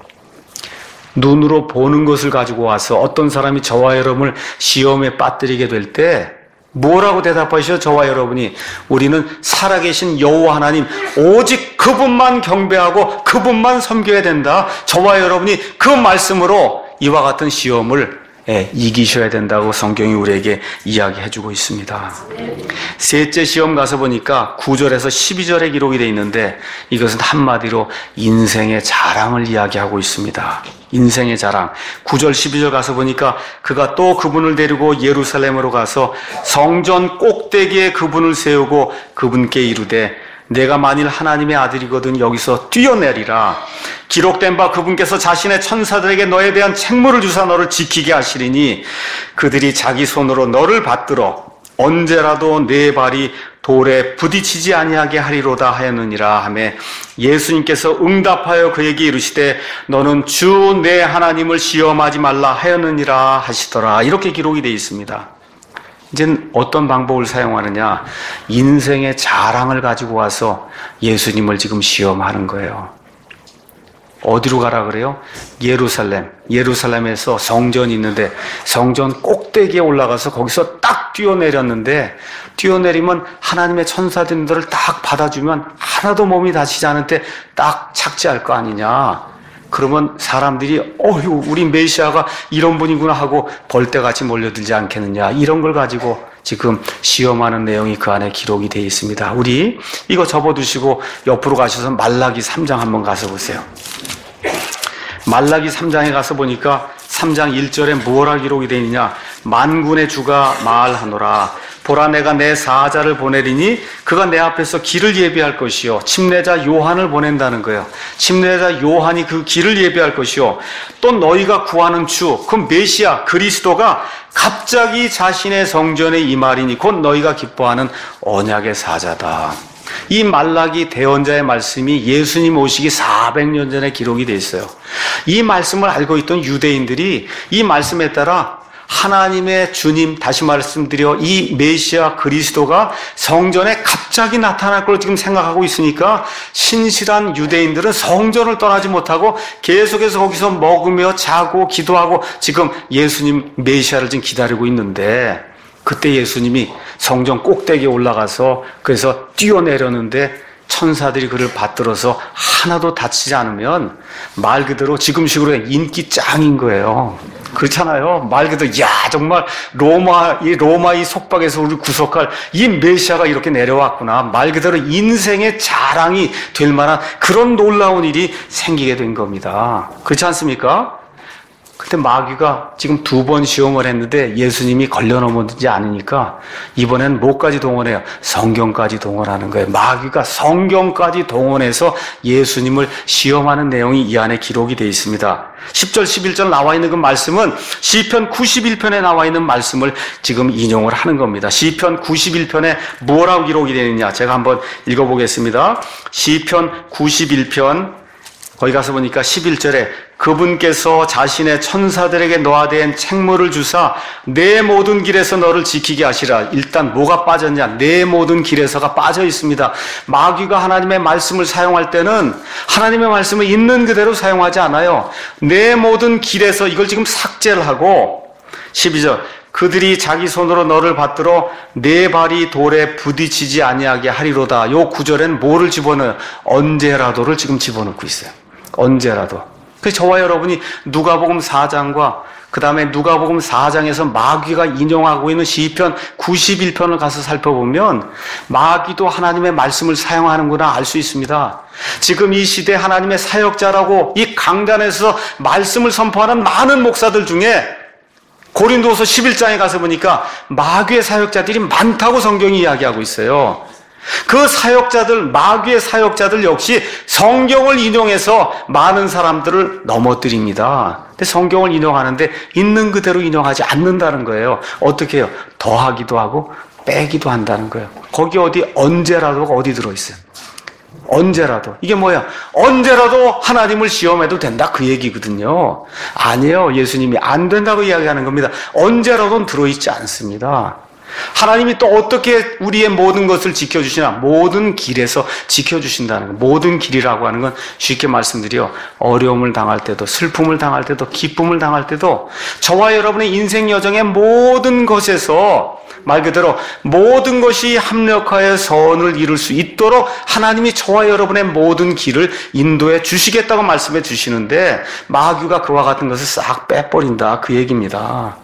눈으로 보는 것을 가지고 와서 어떤 사람이 저와 여러분을 시험에 빠뜨리게 될 때 뭐라고 대답하시죠? 저와 여러분이 우리는 살아계신 여호와 하나님 오직 그분만 경배하고 그분만 섬겨야 된다. 저와 여러분이 그 말씀으로 이와 같은 시험을 이기셔야 된다고 성경이 우리에게 이야기해주고 있습니다. 셋째 시험 가서 보니까 9절에서 12절에 기록이 되어 있는데 이것은 한마디로 인생의 자랑을 이야기하고 있습니다. 인생의 자랑. 9절 12절 가서 보니까 그가 또 그분을 데리고 예루살렘으로 가서 성전 꼭대기에 그분을 세우고 그분께 이르되 내가 만일 하나님의 아들이거든 여기서 뛰어내리라. 기록된 바 그분께서 자신의 천사들에게 너에 대한 책무를 주사 너를 지키게 하시리니 그들이 자기 손으로 너를 받들어 언제라도 내 발이 돌에 부딪히지 아니하게 하리로다 하였느니라 하며 예수님께서 응답하여 그에게 이르시되 너는 주 내 하나님을 시험하지 말라 하였느니라 하시더라. 이렇게 기록이 되어 있습니다. 이젠 어떤 방법을 사용하느냐? 인생의 자랑을 가지고 와서 예수님을 지금 시험하는 거예요. 어디로 가라 그래요? 예루살렘. 예루살렘에서 성전이 있는데 성전 꼭대기에 올라가서 거기서 딱 뛰어내렸는데 뛰어내리면 하나님의 천사들을 딱 받아주면 하나도 몸이 다치지 않을 때 딱 착지할 거 아니냐? 그러면 사람들이 우리 메시아가 이런 분이구나 하고 벌떼같이 몰려들지 않겠느냐 이런 걸 가지고 지금 시험하는 내용이 그 안에 기록이 되어 있습니다. 우리 이거 접어두시고 옆으로 가셔서 말라기 3장 한번 가서 보세요. 말라기 3장에 가서 보니까 3장 1절에 뭐라 기록이 되어 있느냐? 만군의 주가 말하노라. 보라 내가 내 사자를 보내리니 그가 내 앞에서 길을 예비할 것이요 침례자 요한을 보낸다는 거예요. 침례자 요한이 그 길을 예비할 것이요 또 너희가 구하는 주 그 메시아 그리스도가 갑자기 자신의 성전에 임하리니 곧 너희가 기뻐하는 언약의 사자다. 이 말라기 대언자의 말씀이 예수님 오시기 400년 전에 기록이 되어 있어요. 이 말씀을 알고 있던 유대인들이 이 말씀에 따라 하나님의 주님, 다시 말씀드려 이 메시아 그리스도가 성전에 갑자기 나타날 걸 지금 생각하고 있으니까 신실한 유대인들은 성전을 떠나지 못하고 계속해서 거기서 먹으며 자고 기도하고 지금 예수님 메시아를 지금 기다리고 있는데, 그때 예수님이 성전 꼭대기에 올라가서 그래서 뛰어내렸는데 천사들이 그를 받들어서 하나도 다치지 않으면 말 그대로 지금식으로 인기 짱인 거예요. 그렇잖아요. 말 그대로 야 정말 로마의 속박에서 우리를 구속할 이 메시아가 이렇게 내려왔구나. 말 그대로 인생의 자랑이 될 만한 그런 놀라운 일이 생기게 된 겁니다. 그렇지 않습니까? 근데 마귀가 지금 2번 시험을 했는데 예수님이 걸려넘어지지 않으니까 이번엔 뭐까지 동원해요? 성경까지 동원하는 거예요. 마귀가 성경까지 동원해서 예수님을 시험하는 내용이 이 안에 기록이 되어 있습니다. 10절, 11절 나와 있는 그 말씀은 시편 91편에 나와 있는 말씀을 지금 인용을 하는 겁니다. 시편 91편에 뭐라고 기록이 되어 있느냐? 제가 한번 읽어보겠습니다. 시편 91편 거기 가서 보니까 11절에 그분께서 자신의 천사들에게 노하된 책무를 주사 내 모든 길에서 너를 지키게 하시라. 일단 뭐가 빠졌냐? 내 모든 길에서가 빠져 있습니다. 마귀가 하나님의 말씀을 사용할 때는 하나님의 말씀을 있는 그대로 사용하지 않아요. 내 모든 길에서 이걸 지금 삭제를 하고 12절 그들이 자기 손으로 너를 받들어 내 발이 돌에 부딪히지 아니하게 하리로다. 요 구절엔 뭐를 집어넣어요? 언제라도를 지금 집어넣고 있어요. 언제라도. 그래서 저와 여러분이 누가복음 4장과 그 다음에 누가복음 4장에서 마귀가 인용하고 있는 시편 91편을 가서 살펴보면 마귀도 하나님의 말씀을 사용하는구나 알 수 있습니다. 지금 이 시대 하나님의 사역자라고 이 강단에서 말씀을 선포하는 많은 목사들 중에 고린도서 11장에 가서 보니까 마귀의 사역자들이 많다고 성경이 이야기하고 있어요. 그 사역자들, 마귀의 사역자들 역시 성경을 인용해서 많은 사람들을 넘어뜨립니다. 근데 성경을 인용하는데 있는 그대로 인용하지 않는다는 거예요. 어떻게 해요? 더하기도 하고 빼기도 한다는 거예요. 거기 어디 언제라도가 어디 들어있어요? 언제라도. 이게 뭐야? 언제라도 하나님을 시험해도 된다 그 얘기거든요. 아니에요. 예수님이 안 된다고 이야기하는 겁니다. 언제라도는 들어있지 않습니다. 하나님이 또 어떻게 우리의 모든 것을 지켜주시나? 모든 길에서 지켜주신다는 거. 모든 길이라고 하는 건 쉽게 말씀드려 어려움을 당할 때도 슬픔을 당할 때도 기쁨을 당할 때도 저와 여러분의 인생 여정의 모든 것에서 말 그대로 모든 것이 합력하여 선을 이룰 수 있도록 하나님이 저와 여러분의 모든 길을 인도해 주시겠다고 말씀해 주시는데 마귀가 그와 같은 것을 싹 빼버린다 그 얘기입니다.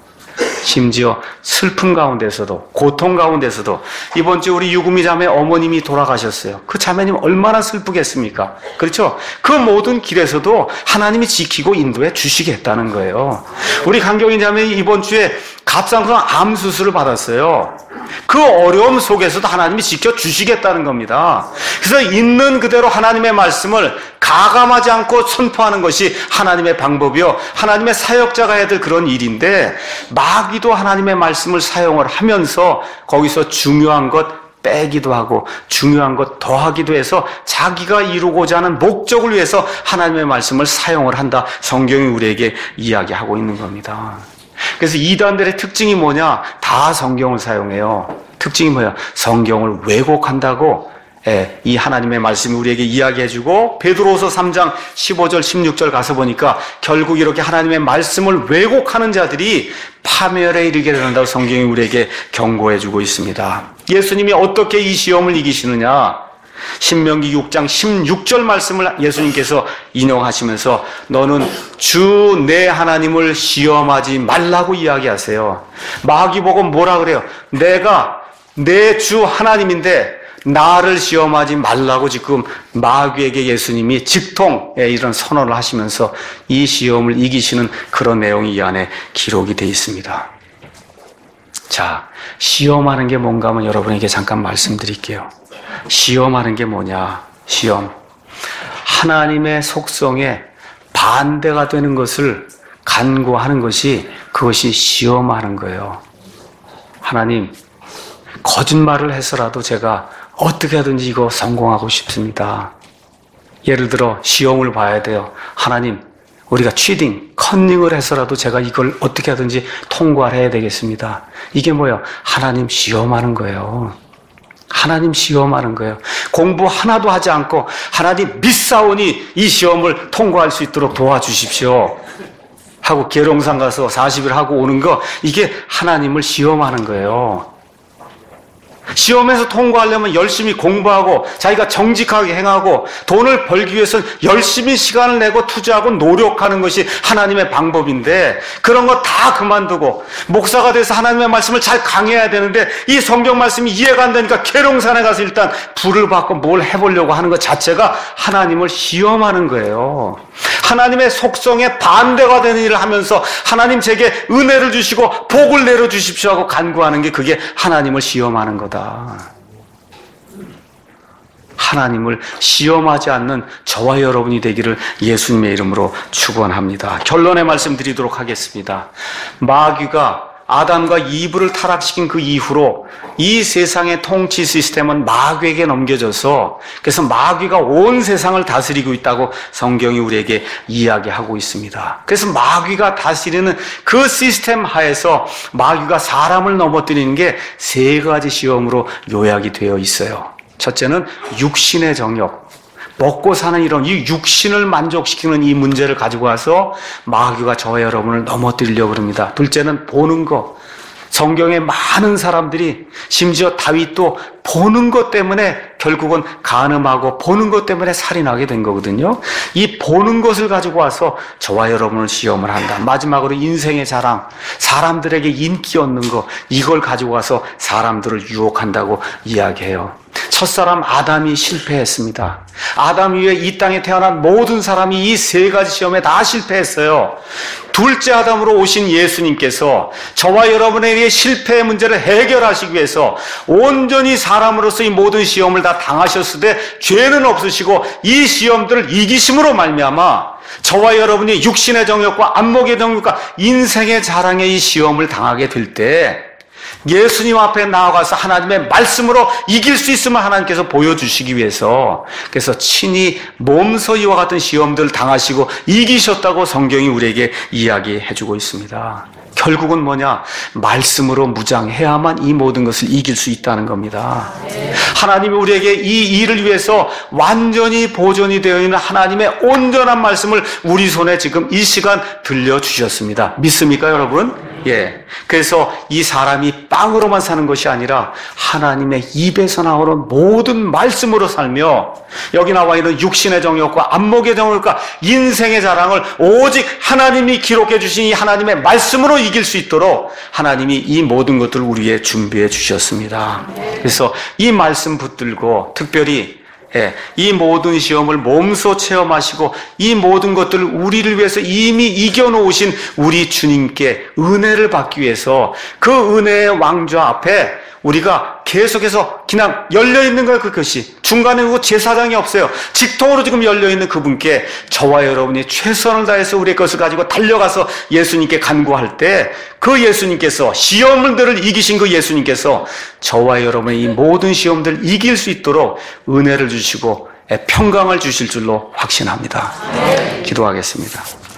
심지어 슬픔 가운데서도 고통 가운데서도 이번 주 우리 유구미 자매 어머님이 돌아가셨어요. 그 자매님 얼마나 슬프겠습니까? 그렇죠? 그 모든 길에서도 하나님이 지키고 인도해 주시겠다는 거예요. 우리 강경인 자매 이번 주에 갑상선 암 수술을 받았어요. 그 어려움 속에서도 하나님이 지켜주시겠다는 겁니다. 그래서 있는 그대로 하나님의 말씀을 가감하지 않고 선포하는 것이 하나님의 방법이요 하나님의 사역자가 해야 될 그런 일인데 마귀도 하나님의 말씀을 사용을 하면서 거기서 중요한 것 빼기도 하고 중요한 것 더하기도 해서 자기가 이루고자 하는 목적을 위해서 하나님의 말씀을 사용을 한다. 성경이 우리에게 이야기하고 있는 겁니다. 그래서 이단들의 특징이 뭐냐? 다 성경을 사용해요. 특징이 뭐야? 성경을 왜곡한다고 이 하나님의 말씀이 우리에게 이야기해주고 베드로서 3장 15절 16절 가서 보니까 결국 이렇게 하나님의 말씀을 왜곡하는 자들이 파멸에 이르게 된다고 성경이 우리에게 경고해주고 있습니다. 예수님이 어떻게 이 시험을 이기시느냐? 신명기 6장 16절 말씀을 예수님께서 인용하시면서 너는 주 내 하나님을 시험하지 말라고 이야기하세요. 마귀 보고 뭐라 그래요? 내가 내 주 하나님인데 나를 시험하지 말라고 지금 마귀에게 예수님이 직통 이런 선언을 하시면서 이 시험을 이기시는 그런 내용이 이 안에 기록이 되어 있습니다. 자, 시험하는 게 뭔가 하면 여러분에게 잠깐 말씀드릴게요. 시험하는 게 뭐냐? 시험. 하나님의 속성에 반대가 되는 것을 간구하는 것이 그것이 시험하는 거예요. 하나님, 거짓말을 해서라도 제가 어떻게 하든지 이거 성공하고 싶습니다. 예를 들어 시험을 봐야 돼요. 하나님, 우리가 치팅, 컨닝을 해서라도 제가 이걸 어떻게 하든지 통과를 해야 되겠습니다. 이게 뭐예요? 하나님 시험하는 거예요. 하나님 시험하는 거예요. 공부 하나도 하지 않고 하나님 믿사오니 이 시험을 통과할 수 있도록 도와주십시오 하고 계룡산 가서 40일 하고 오는 거, 이게 하나님을 시험하는 거예요. 시험에서 통과하려면 열심히 공부하고 자기가 정직하게 행하고 돈을 벌기 위해서는 열심히 시간을 내고 투자하고 노력하는 것이 하나님의 방법인데, 그런 거 다 그만두고 목사가 돼서 하나님의 말씀을 잘 강해야 되는데 이 성경 말씀이 이해가 안 되니까 계룡산에 가서 일단 불을 받고 뭘 해보려고 하는 것 자체가 하나님을 시험하는 거예요. 하나님의 속성에 반대가 되는 일을 하면서 하나님 제게 은혜를 주시고 복을 내려주십시오 하고 간구하는 게, 그게 하나님을 시험하는 거다. 하나님을 시험하지 않는 저와 여러분이 되기를 예수님의 이름으로 축원합니다. 결론의 말씀 드리도록 하겠습니다. 마귀가 아담과 이브를 타락시킨 그 이후로 이 세상의 통치 시스템은 마귀에게 넘겨져서, 그래서 마귀가 온 세상을 다스리고 있다고 성경이 우리에게 이야기하고 있습니다. 그래서 마귀가 다스리는 그 시스템 하에서 마귀가 사람을 넘어뜨리는 게 세 가지 시험으로 요약이 되어 있어요. 첫째는 육신의 정욕, 먹고 사는 이런 이 육신을 만족시키는 이 문제를 가지고 와서 마귀가 저와 여러분을 넘어뜨리려고 합니다. 둘째는 보는 것. 성경에 많은 사람들이, 심지어 다윗도 보는 것 때문에 결국은 간음하고 보는 것 때문에 살인하게 된 거거든요. 이 보는 것을 가지고 와서 저와 여러분을 시험을 한다. 마지막으로 인생의 자랑, 사람들에게 인기 얻는 거, 이걸 가지고 와서 사람들을 유혹한다고 이야기해요. 첫사람 아담이 실패했습니다. 아담 이후에 이 땅에 태어난 모든 사람이 이 세 가지 시험에 다 실패했어요. 둘째 아담으로 오신 예수님께서 저와 여러분에게 실패의 문제를 해결하시기 위해서 온전히 사람으로서 이 모든 시험을 다 당하셨을 때 죄는 없으시고 이 시험들을 이기심으로 말미암아 저와 여러분이 육신의 정욕과 안목의 정욕과 인생의 자랑의 이 시험을 당하게 될 때 예수님 앞에 나아가서 하나님의 말씀으로 이길 수 있음을 하나님께서 보여주시기 위해서, 그래서 친히 몸소 이와 같은 시험들을 당하시고 이기셨다고 성경이 우리에게 이야기해주고 있습니다. 결국은 뭐냐? 말씀으로 무장해야만 이 모든 것을 이길 수 있다는 겁니다. 하나님이 우리에게 이 일을 위해서 완전히 보존이 되어 있는 하나님의 온전한 말씀을 우리 손에 지금 이 시간 들려주셨습니다. 믿습니까, 여러분? 예. 그래서 이 사람이 빵으로만 사는 것이 아니라 하나님의 입에서 나오는 모든 말씀으로 살며, 여기 나와 있는 육신의 정욕과 안목의 정욕과 인생의 자랑을 오직 하나님이 기록해 주신 이 하나님의 말씀으로 이길 수 있도록 하나님이 이 모든 것들을 우리에게 준비해 주셨습니다. 그래서 이 말씀 붙들고 특별히 이 모든 시험을 몸소 체험하시고 이 모든 것들을 우리를 위해서 이미 이겨놓으신 우리 주님께 은혜를 받기 위해서 그 은혜의 왕좌 앞에 우리가 계속해서 그냥 열려있는 거예요. 그것이 중간에 그 제사장이 없어요. 직통으로 지금 열려있는 그분께 저와 여러분이 최선을 다해서 우리의 것을 가지고 달려가서 예수님께 간구할 때 그 예수님께서, 시험들을 이기신 그 예수님께서 저와 여러분의 이 모든 시험들을 이길 수 있도록 은혜를 주시고 평강을 주실 줄로 확신합니다. 기도하겠습니다.